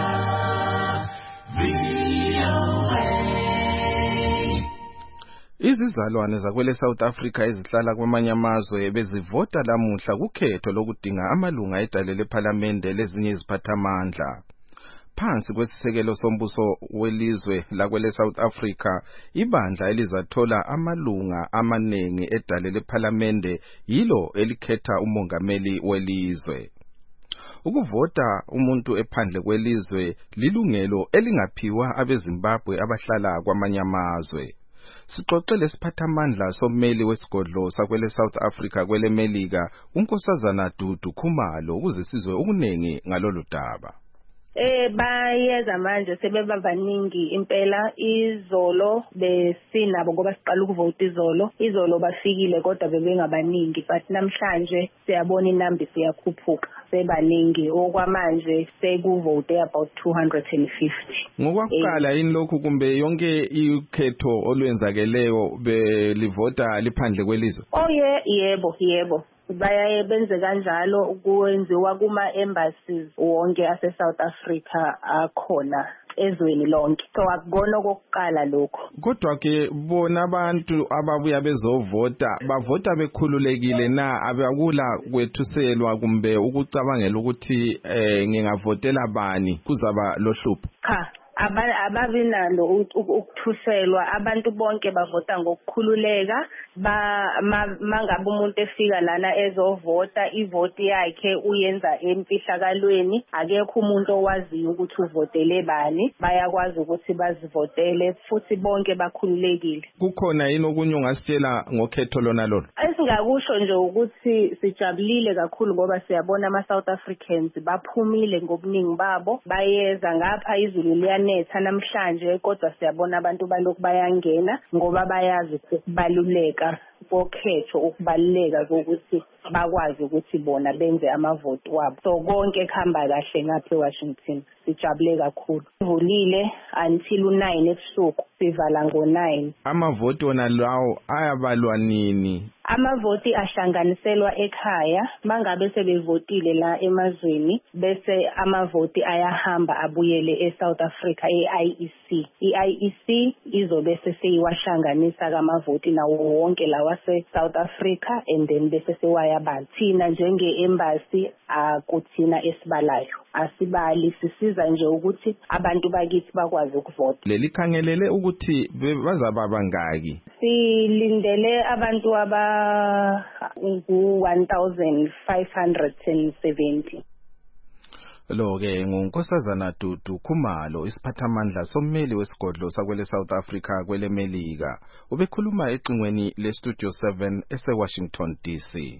V O A. Izizalwane zakwele South Africa ezihlala kwamanye amazwe bezivota lamuhla kukhetho lokudinga amalunga edale lephalamende lezinye iziphathamandla. Phansi kwesisekelo sombuso welizwe lakwele South Africa, ibandla elizathola amalunga amanengi edale lephalamende yilo elikhetha umongameli welizwe. Ukuvota umuntu ephandle kwelizwe lilungelo elingaphiwa abeZimbabwe abahlala kwamanye amazwe. Sixoxele siphathamandla sommeli wesigodlo sakwele South Africa kwele Melika uNkosazana Dudu Khumalo ukuze sizwe ukunengi ngalolu daba. Eh bayeza manje sebebabaningi impela izolo besinabo ngoba siqala ukuvota izolo izolo bafikile kodwa bebengabaningi but namhlanje siyabona inamba siyakhuphuka sebaningi okwamanje sekuvote about two hundred fifty. Ngokwakuqala yini lokhu kumbe yonke ikhetho olwenzakeleyo belivota liphandle kwelizwe? Oh yeah yebo yebo bayaye benze kanjalo kwenziwa kuma embassies wonke ase South Africa akhona ezweni lonke so akubona kokuqala lokho. Kodwa ke bona abantu ababuya bezovota bavota bekhululekile na abakula kwethuselwa kumbe ukucabangela ukuthi eh ngingavotela bani kuzaba lohlupho? Cha ababinalo ukuthuselwa abantu bonke bavota ngokukhululeka ba mangabe umuntu efika lana ezovota ivoti yakhe uyenza emfihlakalweni akekho umuntu owaziyo ukuthi uvotele bani bayakwazi ukuthi bazivotele futhi bonke bakhululekile. Kukhona yini okunye ungasitshela ngokhetho lona lolo? Esingakusho nje ukuthi sijabulile kakhulu ngoba siyabona ama South Africans baphumile ngobuningi babo bayeza ngapha izulu liyanetha namhlanje kodwa siyabona abantu balokhu bayangena ngoba bayazi ukubaluleka kokhetho ukubaluleka ukuthi bakwazi ukuthi bona benze amavoti wabo so konke kuhamba kahle ngapha eWashington sijabule kakhulu ivulile until nine ebusuku sivala ngo nine. Amavoti wona lawo ayabalwa nini? Amavoti ahlanganiselwa ekhaya mangabe sebevotile la emazweni bese amavoti ayahamba abuyele eSouth Africa e-I E C. I-I E C izobe seyiwahlanganisa kamavoti nawo wonke lawa se-South Africa and then bese sewayabala. Thina njenge-embassy akuthina esibalayo asibali sisiza nje ukuthi abantu bakithi bakwazi ukuvota. Leli khangelele ukuthi bazaba bangaki? Silindele abantu aba ngu one thousand five hundred seventy. Lo-ke ngunkosazana Dudu Khumalo, isiphathamandla sommeli wesigodlo sakwele South Africa kwele Melika. Ubekhuluma eqingweni le-Studio seven ese-Washington D C.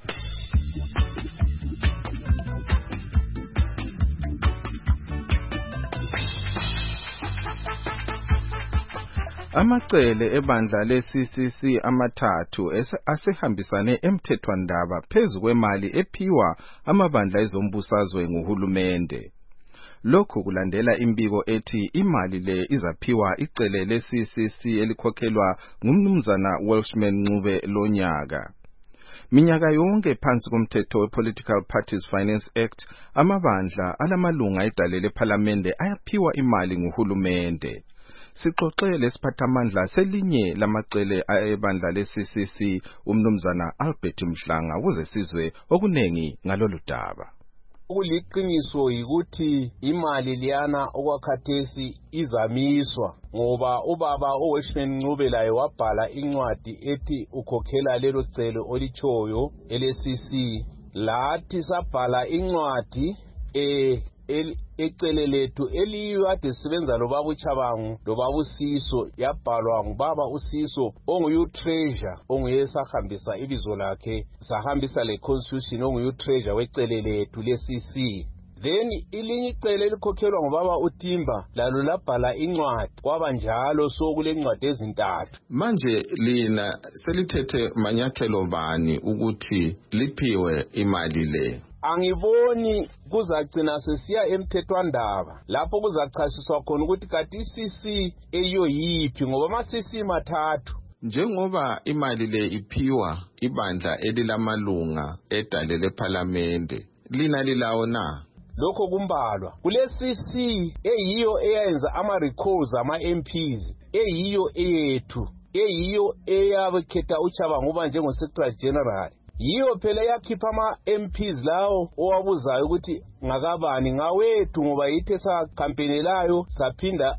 Amacele ebandla le-C C C amathathu asehambisane emthethwandaba phezu kwemali ephiwa amabandla ezombusazwe nguhulumende. Lokhu kulandela imbiko ethi imali le izaphiwa icele le-C C C elikhokhelwa ngumnumzana Welshman Ncube lonyaka. Minyaka yonke phansi komthetho we-Political Parties Finance Act, amabandla alamalunga edale lephalamende ayaphiwa imali nguhulumende. Sixoxe lesiphathamandla selinye lamacele ebandla le-C C C umnumzana Albert Mhlanga ukuze sizwe okunengi ngalolu daba. Kuliqiniso yikuthi imali liyana okwakhathesi izamiswa ngoba ubaba uWelshman Ncube laye wabhala incwadi ethi ukhokhela lelo celo olichoyo ele-C C. Lathi sabhala incwadi eh ecele lethu eliyade sibenza lobaba uChabangu lobaba uSiso yabhalwa ngubaba uSiso onguyu treasure onguye sahambisa ibizo lakhe sahambisa le constitution onguyu treasure wecele lethu le-C C. Then ilinye icele elikhokhelwa ngubaba uTimba lalo labhala incwadi kwaba njalo sokule ncwadi ezintathu. Manje lina selithethe manyathelo bani ukuthi liphiwe imali le? Angiboni kuzagcina sesiya emthethwandaba lapho kuzachasiswa khona ukuthi kati i-C C eyo yiphi ngoba ama-C C mathathu. Njengoba imali le iphiwa ibandla elilamalunga edale lephalamende, lina lilawo na? Lokho kumbalwa kule-C C eyiyo eyenza ama-recalls ama-M Ps eyiyo eyethu eyiyo eyabekhetha uChabangu uba njengo-Secretary General. Yiyo phela yakhipha ama-M Ps lawo owabuzayo ukuthi ngakabani ngawethu ngoba yithe sakhampenelayo saphinda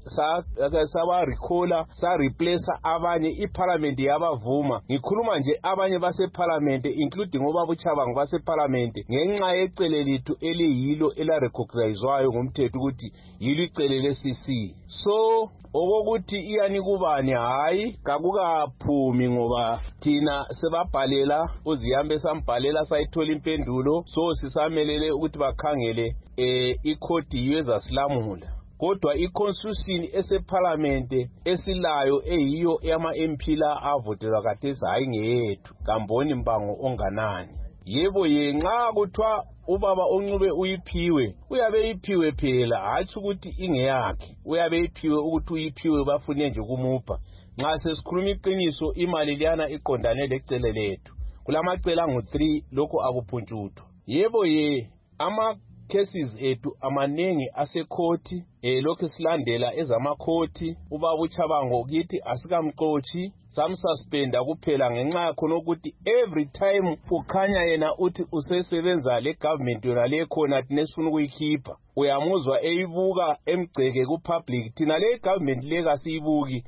saba-recalla sa-replace abanye iparliament yabavuma. Ngikhuluma nje abanye baseparliament including obaba uChabangu baseparliament ngenxa yecele lethu eliyilo elarecognizwayo ngumthetho ukuthi yilo icele le-C C. So okokuthi iyani kubani hayi kakukaphumi ngoba thina sebabhalela uZiyambe sambhalela sayithola impendulo so sisamelele ukuthi bakhangele eh ikhodi yezasilamula. Kodwa iconstitution eseparliament esilayo eyiyo yama-M P la avotela kathesi hayi ngeyethu kamboni mbango onganani. Yebo yenxa kuthiwa ubaba uNcube uyiphiwe uyabe iphiwe phela hathi ukuthi ingeyakhe uyabe iphiwe ukuthi uyiphiwe bafune nje kumupha. Nxa sesikhuluma iqiniso imali liyana iqondane lecele lethu kulamacela angu three lokho akuphuntshuthwa. Yebo ye ama cases ethu amanengi asekhoti eh lokho silandela ezamakhoti ubaba uChabangu kithi asikamxoxi samsuspenda kuphela ngenxa yakho nokuthi every time ukhanya yena uthi usesebenza le government yona le khona nesifuna ukuyikhipha uyamuzwa eyibuka emgceke ku public thina le government le kasiyibuki.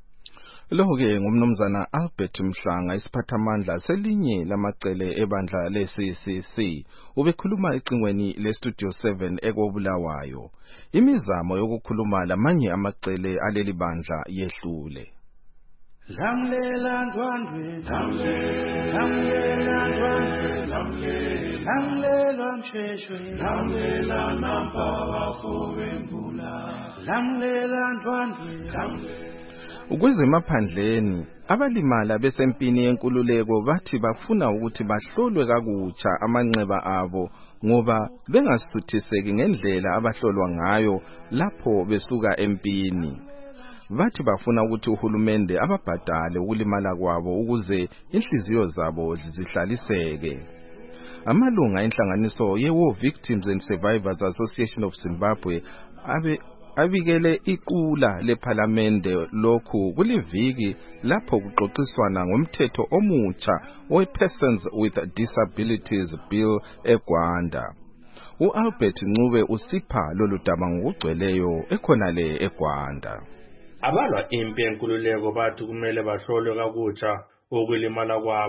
Lo-ke ngumnumzana Albert Mhlanga, isiphathamandla selinye lamacele ebandla le-C C C. Ubekhuluma ecingweni le-Studio seven ekobulawayo. Imizamo yokukhuluma lamanye amacele aleli bandla yehlule. Lamlela ndwandwe, lamlela ndwandwe, lamlela msheshwe, lamlela nampaka fowembula, lamlela ndwandwe. Kwezemaphandleni abalimala besempini yenkululeko bathi bafuna ukuthi bahlolwe kakutsha amanxeba abo ngoba bengasuthiseki ngendlela abahlolwa ngayo lapho besuka empini. Bathi bafuna ukuthi uhulumende ababhadale ukulimala kwabo ukuze inhliziyo zabo zihlaliseke. Amalunga enhlanganiso ye-War Victims and Survivors Association of Zimbabwe abe abikele iqula lephalamende lokhu kuliviki lapho kuxoxiswana ngomthetho omutsha we-Persons with Disabilities Bill eGwanda. U-Albert Ncube usipha lolu daba ngokugcweleyo ekhonale eGwanda. Abalwa impi yenkululeko bathi kumele bahlolwe kakutsha ukulimala kwabo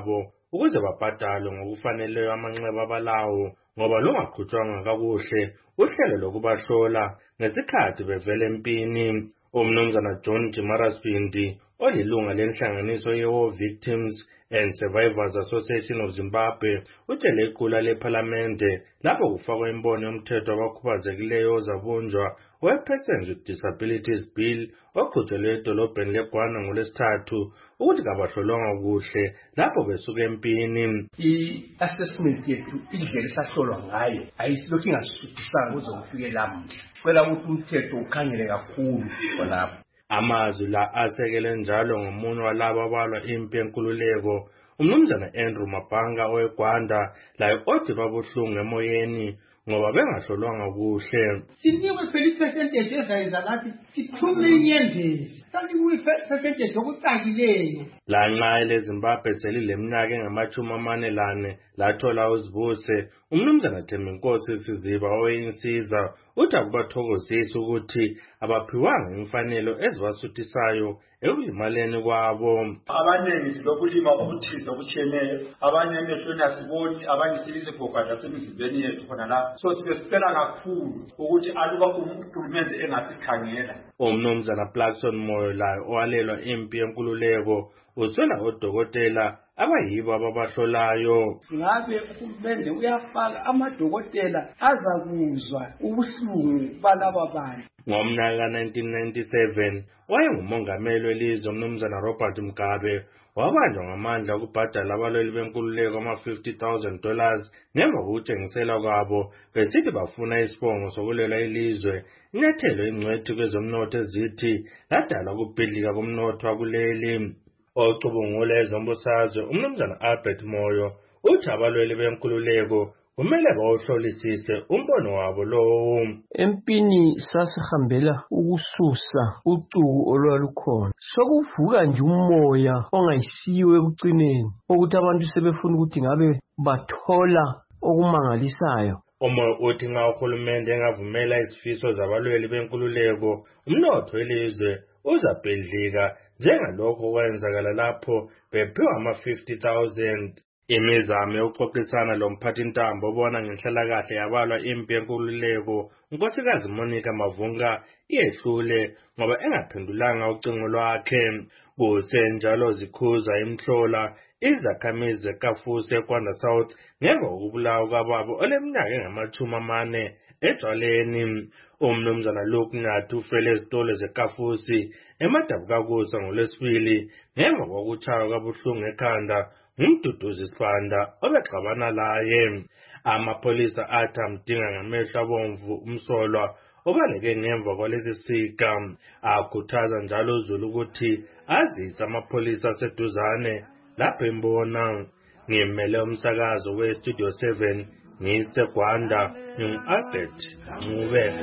ukuze babhadalwe ngokufaneleyo amanxeba abalawo ngoba lungaqhutshwanga kakuhle uhlelo lokubahlola ngesikhathi bevela empini. Umnumzana John Jimarasbindi olilunga lenhlanganiso ye-War Victims and Survivors Association of Zimbabwe utshele iqula lephalamende lapho kufakwa imbono yomthetho abakhubazekileyo ozabunjwa we-Persons with Disabilities Bill oqhutshelwe edolobheni leGwana ngolwesithathu ukuthi kabahlolwanga kuhle lapho besuka empini. I-assessment yethu indlela esahlolwa ngayo ayisilokhu ingasuthisanga kuze kufike lamuhla. Kwela ukuthi umthetho ukhangele kakhulu khonapho. Amazwi la asekele njalo ngomunye walabo abalwa impi yenkululeko umnumzana Andrew Mabhanga oweGwanda laye othi babuhlungu emoyeni ngoba bengahlolwanga kuhle. Sinikwe phela i-percentage ezayenza lathi sithume inyembezi sanikwe i-percentage yokucakileyo. Lanxa leZimbabwe selileminyaka engamashumi amane lane lathola uzibuse umnumzana Thembinkosi Siziba oweyinsiza uthi akubathokozisa ukuthi abaphiwanga imfanelo ezibasuthisayo ekulimaleni kwabo. Abaningi silokulima okuthize okutshiyeneyo, abanye emehlweni asiboni, abanye silizibhokada semizimbeni yethu khona la. So sibe sicela kakhulu ukuthi aluba uhulumende engasikhangela. Umnumzana Blackson Moyo laye owalelwa impi yenkululeko uswela odokotela abayibo ababahlolayo. Singabe uhulumende uyafaka amadokotela azakuzwa ubuhlungu balaba bantu. Ngomnyaka nineteen ninety-seven wayengumongameli welizwe umnumzana Robert Mugabe wabanjwa ngamandla okubhadala abalweli benkululeko ama fifty thousand dollars ngemva kokutshengisela kwabo besithi bafuna isibongo sokulela ilizwe. Inyathelo ingcwethi kwezomnotho ezithi ladala ukubhidlika komnotho wakuleli. Ocubungula ezombusazwe umnumzana Albert Moyo uthi abalweli benkululeko kumele bawuhlolisise umbono wabo lowo. Empini sasihambela ukususa ucuku olwalukhona. Sokuvuka nje umoya ongayisiwe ekucineni ukuthi abantu sebefuna ukuthi ngabe bathola okumangalisayo. Umoya uthi nxa uhulumende engavumela izifiso zabalweli benkululeko umnotho welizwe uzabhedlika njengalokho kwenzakala lapho bephiwa ama fifty thousand. Imizamo yokuxoxisana lomphathintambo obona ngenhlalakahle yabalwa impi yenkululeko unkosikazi Monica Mavunga iyehlule ngoba engaphendulanga ucingo lwakhe. Kusenjalo Zikhuza imhlola izakhamizi zeKafusi eGwanda South ngemva kokubulawa kwababo oleminyaka engamashumi amane ejwaleni. Umnumzana Luke Nyathi ufele ezitolo zeKafusi eMadabukakusa ngolwesibili ngemva kokutshaywa kabuhlungu ekhanda ngumduduzi Sibanda obexabana laye. Amapholisa athi amdinga ngamehlo abomvu umsolwa obaleke ngemva kwalesi sika. Akhuthaza njalo uZulu ukuthi azise amapholisa aseduzane lapho embona. Ngimele umsakazo we-Studio seven ngiseGwanda ngingu-Albert Ncube.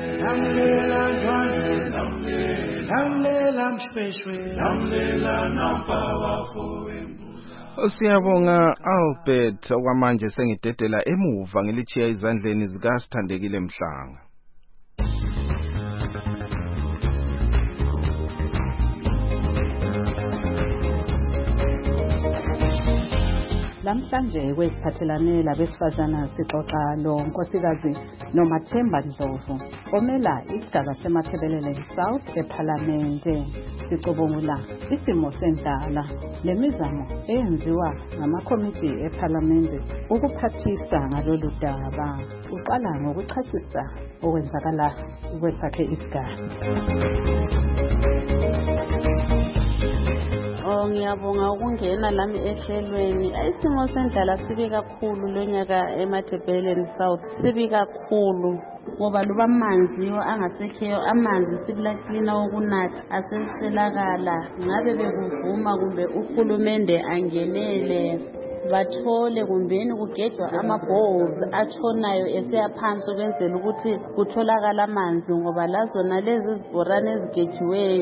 Siyabonga Albert. Okwamanje sengidedela emuva ngilichiya izandleni zikaSithandekile Mhlanga. Lamhlanje kwesiphathelane labesifazana sixoxa lo nkosikazi noMathemba Ndlovu omela isigaba seMathebelele South eParlamente. Sicubungula isimo sendlala nemizamo eyenziwa ngamakomiti eParlamente ukuphathisa ngalolu daba. Uqala ngokuchasisa okwenzakala kwesakhe isigaba. Oh, ngiyabonga ukungena lami ehlelweni. Isimo sendlala sibi kakhulu lonyaka eMathebeleni South. Sibi kakhulu ngoba luba amanzi angasekheyo, amanzi sikulakina okunatha aseshelakala. Ngabe bekuvuma kumbe uhulumende angenele bathole kumbeni kugejwa amabhozi atshonayo eseyaphansi ukwenzela ukuthi kutholakala amanzi ngoba lazona lezi zibhorane ezigejiweyo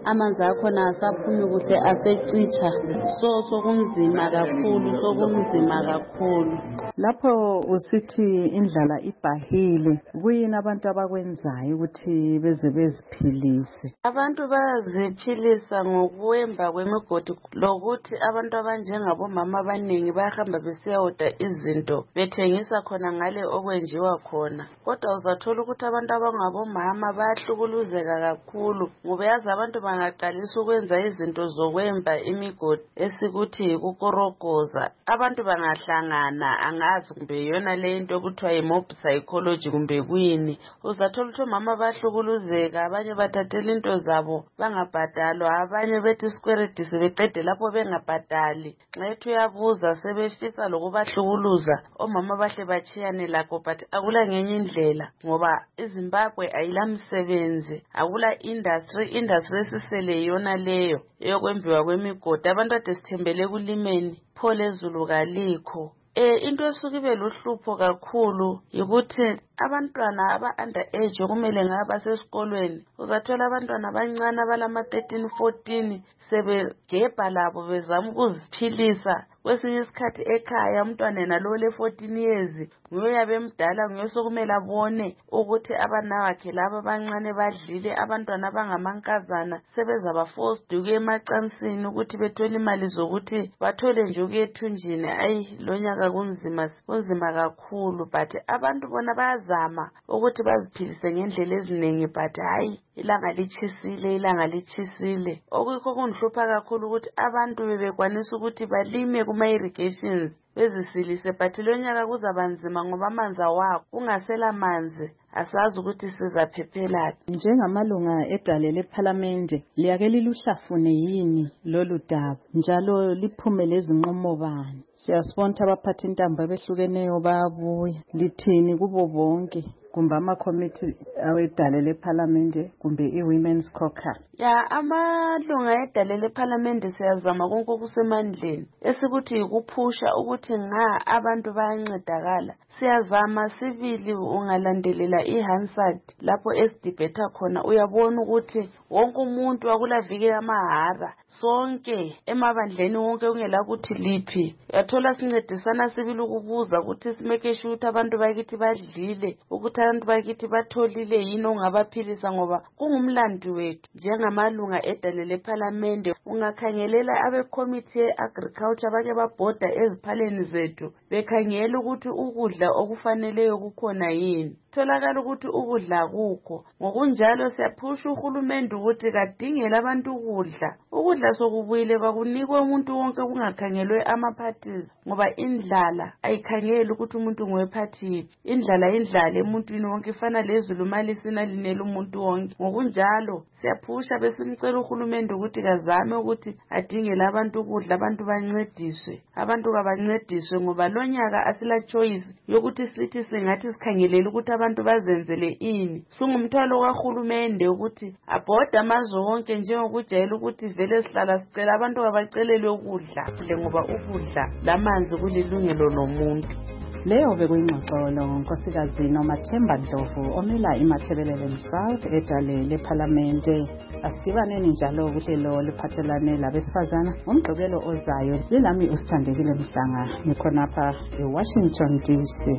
amanzi akhona asaphumi kuhle asecitsha, so sokunzima kakhulu sokunzima kakhulu. Lapho usithi indlala ibhahile, kuyini abantu abakwenzayo ukuthi beze beziphilise? Abantu bayaziphilisa ngokuwemba kwemigodi, lokuthi abantu abanjengabomama abaningi bayahamba besiyawoda izinto bethengisa khona ngale okwenjiwa khona. Kodwa uzathola ukuthi abantu abangabomama bayahlukuluzeka kakhulu, ngoba yazi abantu bangaqalisa ukwenza izinto zokwemba imigodi esikuthi yikukorokoza, abantu bangahlangana angazi kumbe yona le into okuthiwa yi-mob psychology kumbe kuyini. Uzathola ukuthi omama bahlukuluzeka, abanye bathathela into zabo bangabhadalwa, abanye bethi squaredi sebeqede lapho bengabhadali. Nxa ethi uyabuza sebefisa lokubahlukuluza, omama bahle bachiyane lakho, but akula ngenye indlela ngoba iZimbabwe ayilamsebenzi, akula industry industry esisele yona leyo eyokwembiwa kwemigodi. Abantu ade sithembele kulimeni, pho lezulu kalikho. Eh into esuke ibe luhlupho kakhulu yikuthi abantwana aba-under age kumele ngaba sesikolweni. Uzathola abantwana abancane abalama thirteen fourteen sebegebha labo bezama ukuziphilisa. Kwesinye isikhathi ekhaya umntwana yena lo le fourteen years nguye yabe mdala, nguye sokumele abone ukuthi abanawakhe laba abancane badlile, abantwana abangamankazana sebezaba forced ukuya emacansini ukuthi bethole imali zokuthi bathole nje ukuyethunjini. Ayi lonyaka kunzima kunzima kakhulu, but abantu bona bayazama ukuthi baziphilise ngendlela eziningi, but hayi ilanga lichisile ilanga lichisile. Okukho kunhlupha kakhulu ukuthi abantu bebekwanisa ukuthi balime kuma-irrigations bezisilise, but lonyaka kuzaba nzima ngoba amanzi awakho. Kungasela manzi asazi ukuthi sizaphephelaphi. Njengamalunga edale lephalamende liyake liluhlafune yini lolu daba njalo liphume lezinqumo bani? Siyasibona abaphathi intambo abehlukeneyo bayabuya, lithini kubo bonke kumbe ama-committee awedale lephalamende kumbe i-women's caucus? Ya amalunga edale lephalamende siyazama konke okusemandleni esikuthi yikuphusha ukuthi nga abantu bayancedakala. Siyazama sibili, ungalandelela i-Hansard lapho esidibhetha khona uyabona ukuthi wonke umuntu wakula viki amahara sonke emabandleni wonke kungela ukuthi liphi. Uyathola sincedisana sibili ukubuza ukuthi simeke sure ukuthi abantu bakithi badlile, ukuthi abantu bakithi batholile yini ongabaphilisa, ngoba kungumlando wethu njengamalunga edale lephalamende. Ungakhangelela abe-committee ye-agriculture bake babhoda eziphaleni zethu bekhangela ukuthi ukudla okufaneleyo kukhona yini. Tholakala ukuthi ukudla kukho. Ngokunjalo siyaphusha uhulumende ukuthi kadingele abantu ukudla. Ukudla sokubuyile bakunikwe umuntu wonke kungakhangelwe ama-parties, ngoba indlala ayikhangeli ukuthi umuntu ngowephathi. Indlala indlala emuntwini wonke ifana lezulu malisina linela umuntu wonke. Ngokunjalo siyaphusha besimcela uhulumende ukuthi kazame ukuthi adingele abantu ukudla, abantu bancediswe. Abantu kabancediswe ngoba lonyaka asila choice yokuthi sithi singathi sikhangelele ukuthi abantu bazenzele ini. Sungumthwalo kahulumende ukuthi abhoda amazwe wonke njengokujayela ukuthi vele sihlala sicela abantu abacelele ukudla, ngoba ukudla lamanzi kulilungelo lomuntu. Leyo bekuyingxoxo nonkosikazi Nomathemba Ndlovu omela iMathebelele South edale lephalamende. Asidibaneni njalo kuhlelo liphathelane labesifazana ngomgqibelo ozayo. Lilami uSithandekile Mhlanga ngikhonapha eWashington D C.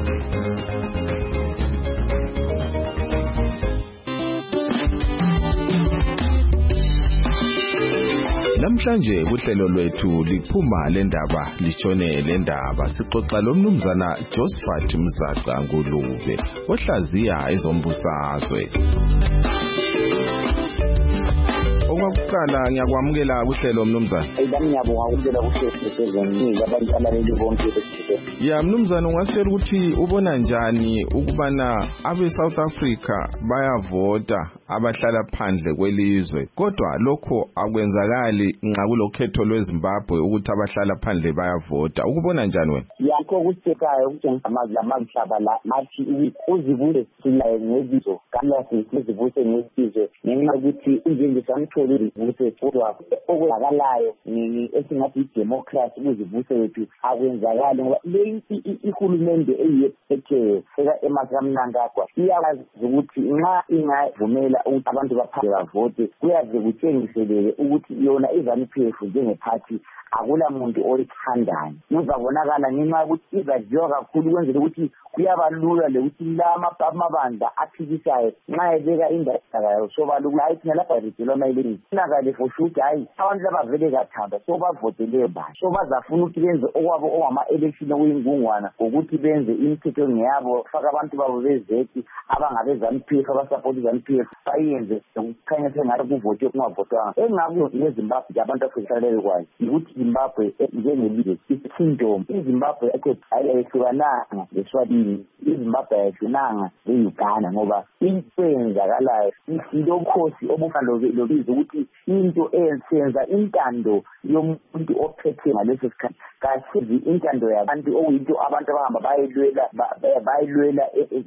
Namhlanje kuhlelo lwethu liphuma lendaba litshone lendaba sixoxa lomnumzana Josephat Mzaca Ngulube ohlaziya ezombusazwe. Okwakuqala ngiyakwamukela kuhlelo mnumzana. Ngiyabonga ukubela kuhlelo sezonke abantu abaleli bonke besizwe. Ya mnumzana, ungasitshela ukuthi ubona njani ukubana abe South Africa bayavota abahlala phandle kwelizwe, kodwa lokho akwenzakali nxa kulokhetho lweZimbabwe ukuthi abahlala phandle bayavota? Ukubona njani wena? Yakho kusekayo ukuthi amazwe amazaba la mathi uzibule silaye ngebizo kanti sizibuse ngesizwe ngenxa ukuthi injengesamtholi izibuse kodwa okwenzakalayo ni esingathi idemocracy uzibuse wethu akwenzakali ngoba le ihulumende eyephethe fika emakamnangagwa iyazi ukuthi nxa ingavumela bavumela ukuthi abantu baphinde bavote kuyaze kutshengiseleke ukuthi yona i-ZANU-P F njengephathi akula muntu oyithandayo. Uzabonakala ngenxa yokuthi izadliwa kakhulu ukwenzela ukuthi kuyabalula lokuthi lama amabandla aphikisayo nxa ebeka indaba yayo sobala ukuthi hayi thina lapha rijelwa ama-elections inakale for sure ukuthi hayi abantu labavele kathanda so bavotele bani so bazafuna ukuthi benze okwabo ongama-election okuyingungwana ngokuthi benze imithetho ngeyabo faka abantu babo bezeti abangabe ZANU-P F abasapoti ZANU-P F bayenze ukukhanya sengathi kuvotwe kungavotwanga. Engakuyo ngeZimbabwe abantu afihlelele kwayo ukuthi Zimbabwe njengelizwe i-kingdom iZimbabwe ayehlukananga leSwatini iZimbabwe ayehlukananga le-Uganda ngoba into eyenzakalayo ilokhosi obufana lobizo ukuthi into eyenza intando yomuntu ophethe ngaleso sikhathi kasizi intando yabantu okuyinto abantu abahamba bayilwela bayilwela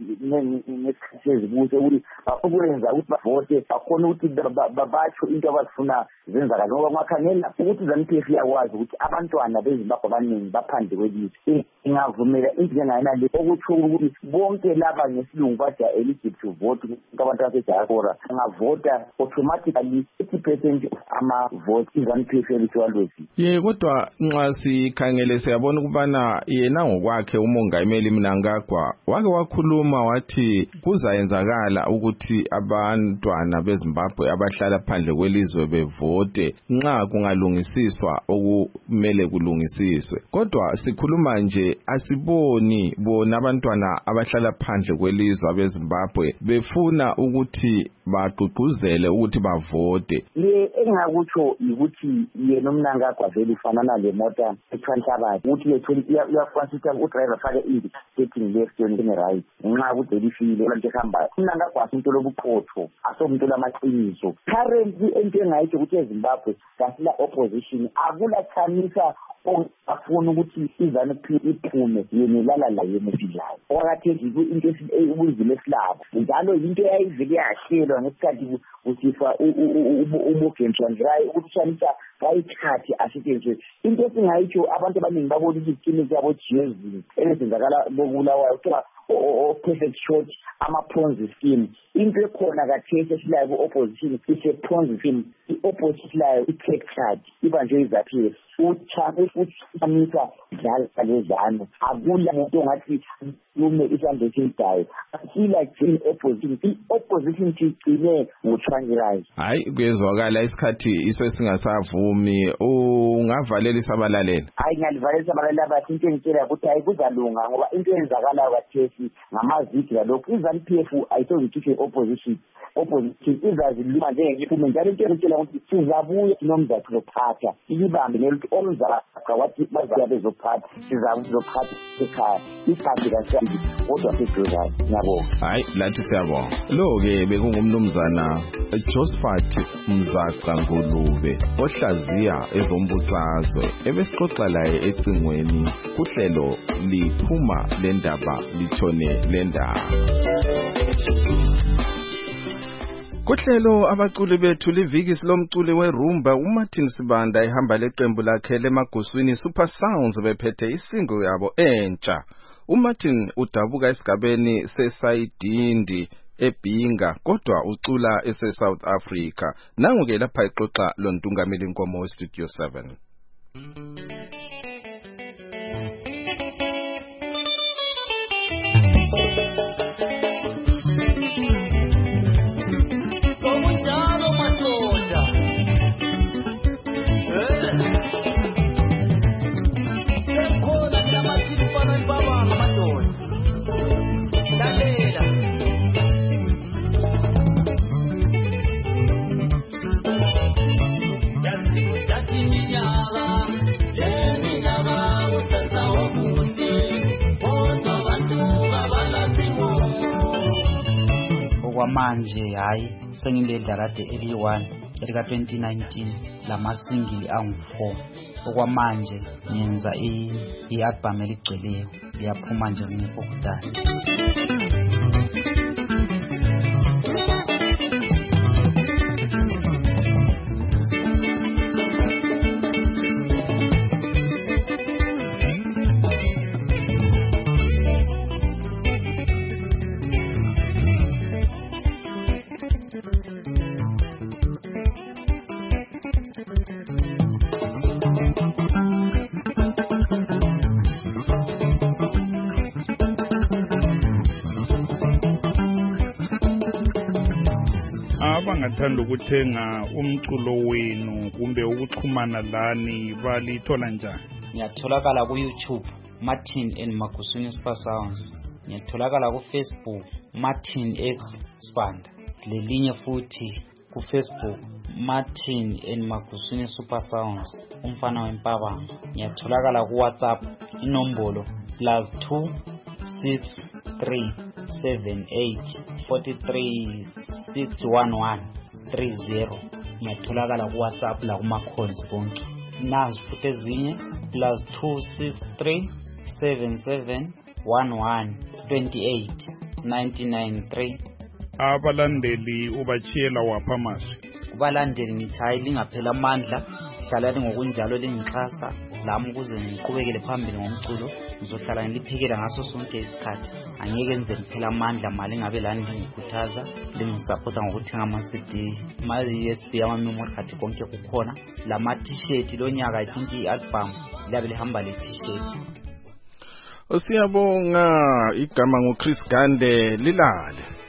ngesikhathi ezibuze ukuthi bakwenza ukuthi bavote bakhona ukuthi babatsho into abazifuna zenzakala ngoba ngakhangela ukuthi ZANU-P F iyakwazi ukuthi abantwana beZimbabwe abaningi baphandle kwelizwe ingavumela into njengayona le okutsho ukuthi bonke laba ngesilungu bathi eligible to vote abantu basediaspora angavota automatically eighty percent ama-vote i-ZANU-P F elithiwalwezi. Ye kodwa nxa sikhangele siyabona ukubana yena ngokwakhe umongameli Mnangagwa wake wakhuluma wathi kuzayenzakala ukuthi abantwana beZimbabwe abahlala phandle kwelizwe bevote nxa kungalungisiswa okumele kulungisiswe. Kodwa sikhuluma nje asiboni bona abantwana abahlala phandle kwelizwe abeZimbabwe befuna ukuthi bagqugquzele ukuthi bavote. Le engakutsho ukuthi yena uMnangagwa vele ufanana le mota ethwanhlabathi ukuthi yethu uyakwanisa ukuthi udriver fake indicating left yona ine right nxa ukuthi elifile lonke ehamba. uMnangagwa asinto lobuqotho asomuntu lamaqiniso. Currently into engayitsho ukuthi eZimbabwe kasila opposition akula chanisa afuna ukuthi iZANU-P F iphume yenelala la yemufilayo okathethi into ubunzima esilabo njalo into eyayivele yahlelwa ngesikhathi kusifa uMogentsvanzirai ukuthi shanisa bayithathe asetshenziswe. Into esingayitsho abantu abaningi babona ukuthi isikini yabo jezi ezenzakala bokulawayo kuthiwa o-perfect short ama-Ponzi scheme. Into ekhona kathesi esilayo ku-opposition ise-Ponzi scheme. I-opposition layo i-take charge ibanjwe i-ZANU-P F uthamisa dlala lezano akula muntu ongathi lume isandla esidayo asila jini opposition i-opposition sigcine ngoTshwangirai. Hayi kuyezwakala isikhathi iso esingasavumi ungavalelisa abalaleli. Hayi ngalivalelisa abalaleli abathi into engitshela ukuthi hayi kuzalunga ngoba into eyenzakalayo kathesi ngamazigi lalokhu iZANU-P F ayisozikhiphe opposition opposition izaziluma njengengiphume njalo into engitshela ukuthi sizabuya nomzakho zophatha ilibambe neluthi omzakho wathi bazabe bezophatha sizakuzophatha ekhaya isikhathi kahlali kodwa seduzane ngiyabonga. Hayi lathi siyabonga. Lo-ke bekungumnumzana Josephat Mzaca Ngulube ohlaziya ezombusazwe ebesixoxa laye ecingweni kuhlelo liphuma lendaba lithone lendaba. Kuhlelo abaculi bethu liviki lomculi werumba uMartin Sibanda ehamba leqembu lakhe lemaguswini Super Sounds bephethe isingle yabo entsha. uMartin udabuka esigabeni seSayidindi eBhinga kodwa ucula ese-South Africa. Nangu-ke lapha ixoxa lontungameli Nkomo we-Studio seven. Manje hayi sengile darade eli one elika twenty nineteen lamasingili angu four okwamanje ngenza i-album eligcweleyo liyaphuma nje ngekho kudala. abangathanda ukuthenga umculo wenu kumbe ukuxhumana lani balithola njani? Ngiyatholakala ku YouTube Martin and Maguswini Super Sounds. Ngiyatholakala ku Facebook Martin X Spanda. Lelinye futhi ku Facebook Martin and Maguswini Super Sounds umfana wempabanga. Ngiyatholakala ku WhatsApp inombolo plus two six three seven eight four three six one one three zero. Ngiyatholakala ku WhatsApp la kuma calls bonke. Nazi futhi ezinye plus two six three seven seven one one two eight nine nine three. Abalandeli ubachiyela wapha mazwi? Kubalandeli ngithi lingaphela amandla, hlalani ngokunjalo lingixhasa lami ukuze ngiqhubekele phambili ngomculo. Ngizohlala ngiliphekela ngaso sonke isikhathi. Angeke ngize ngiphela amandla mali ngabe lani ngikhuthaza lingisupporta ngokuthenga ama C D, ama U S B, ama memory card konke kukhona. Lama t-shirt lonyaka I think i-album labe lihamba le t-shirt. Siyabonga, igama nguChris Gande lilale.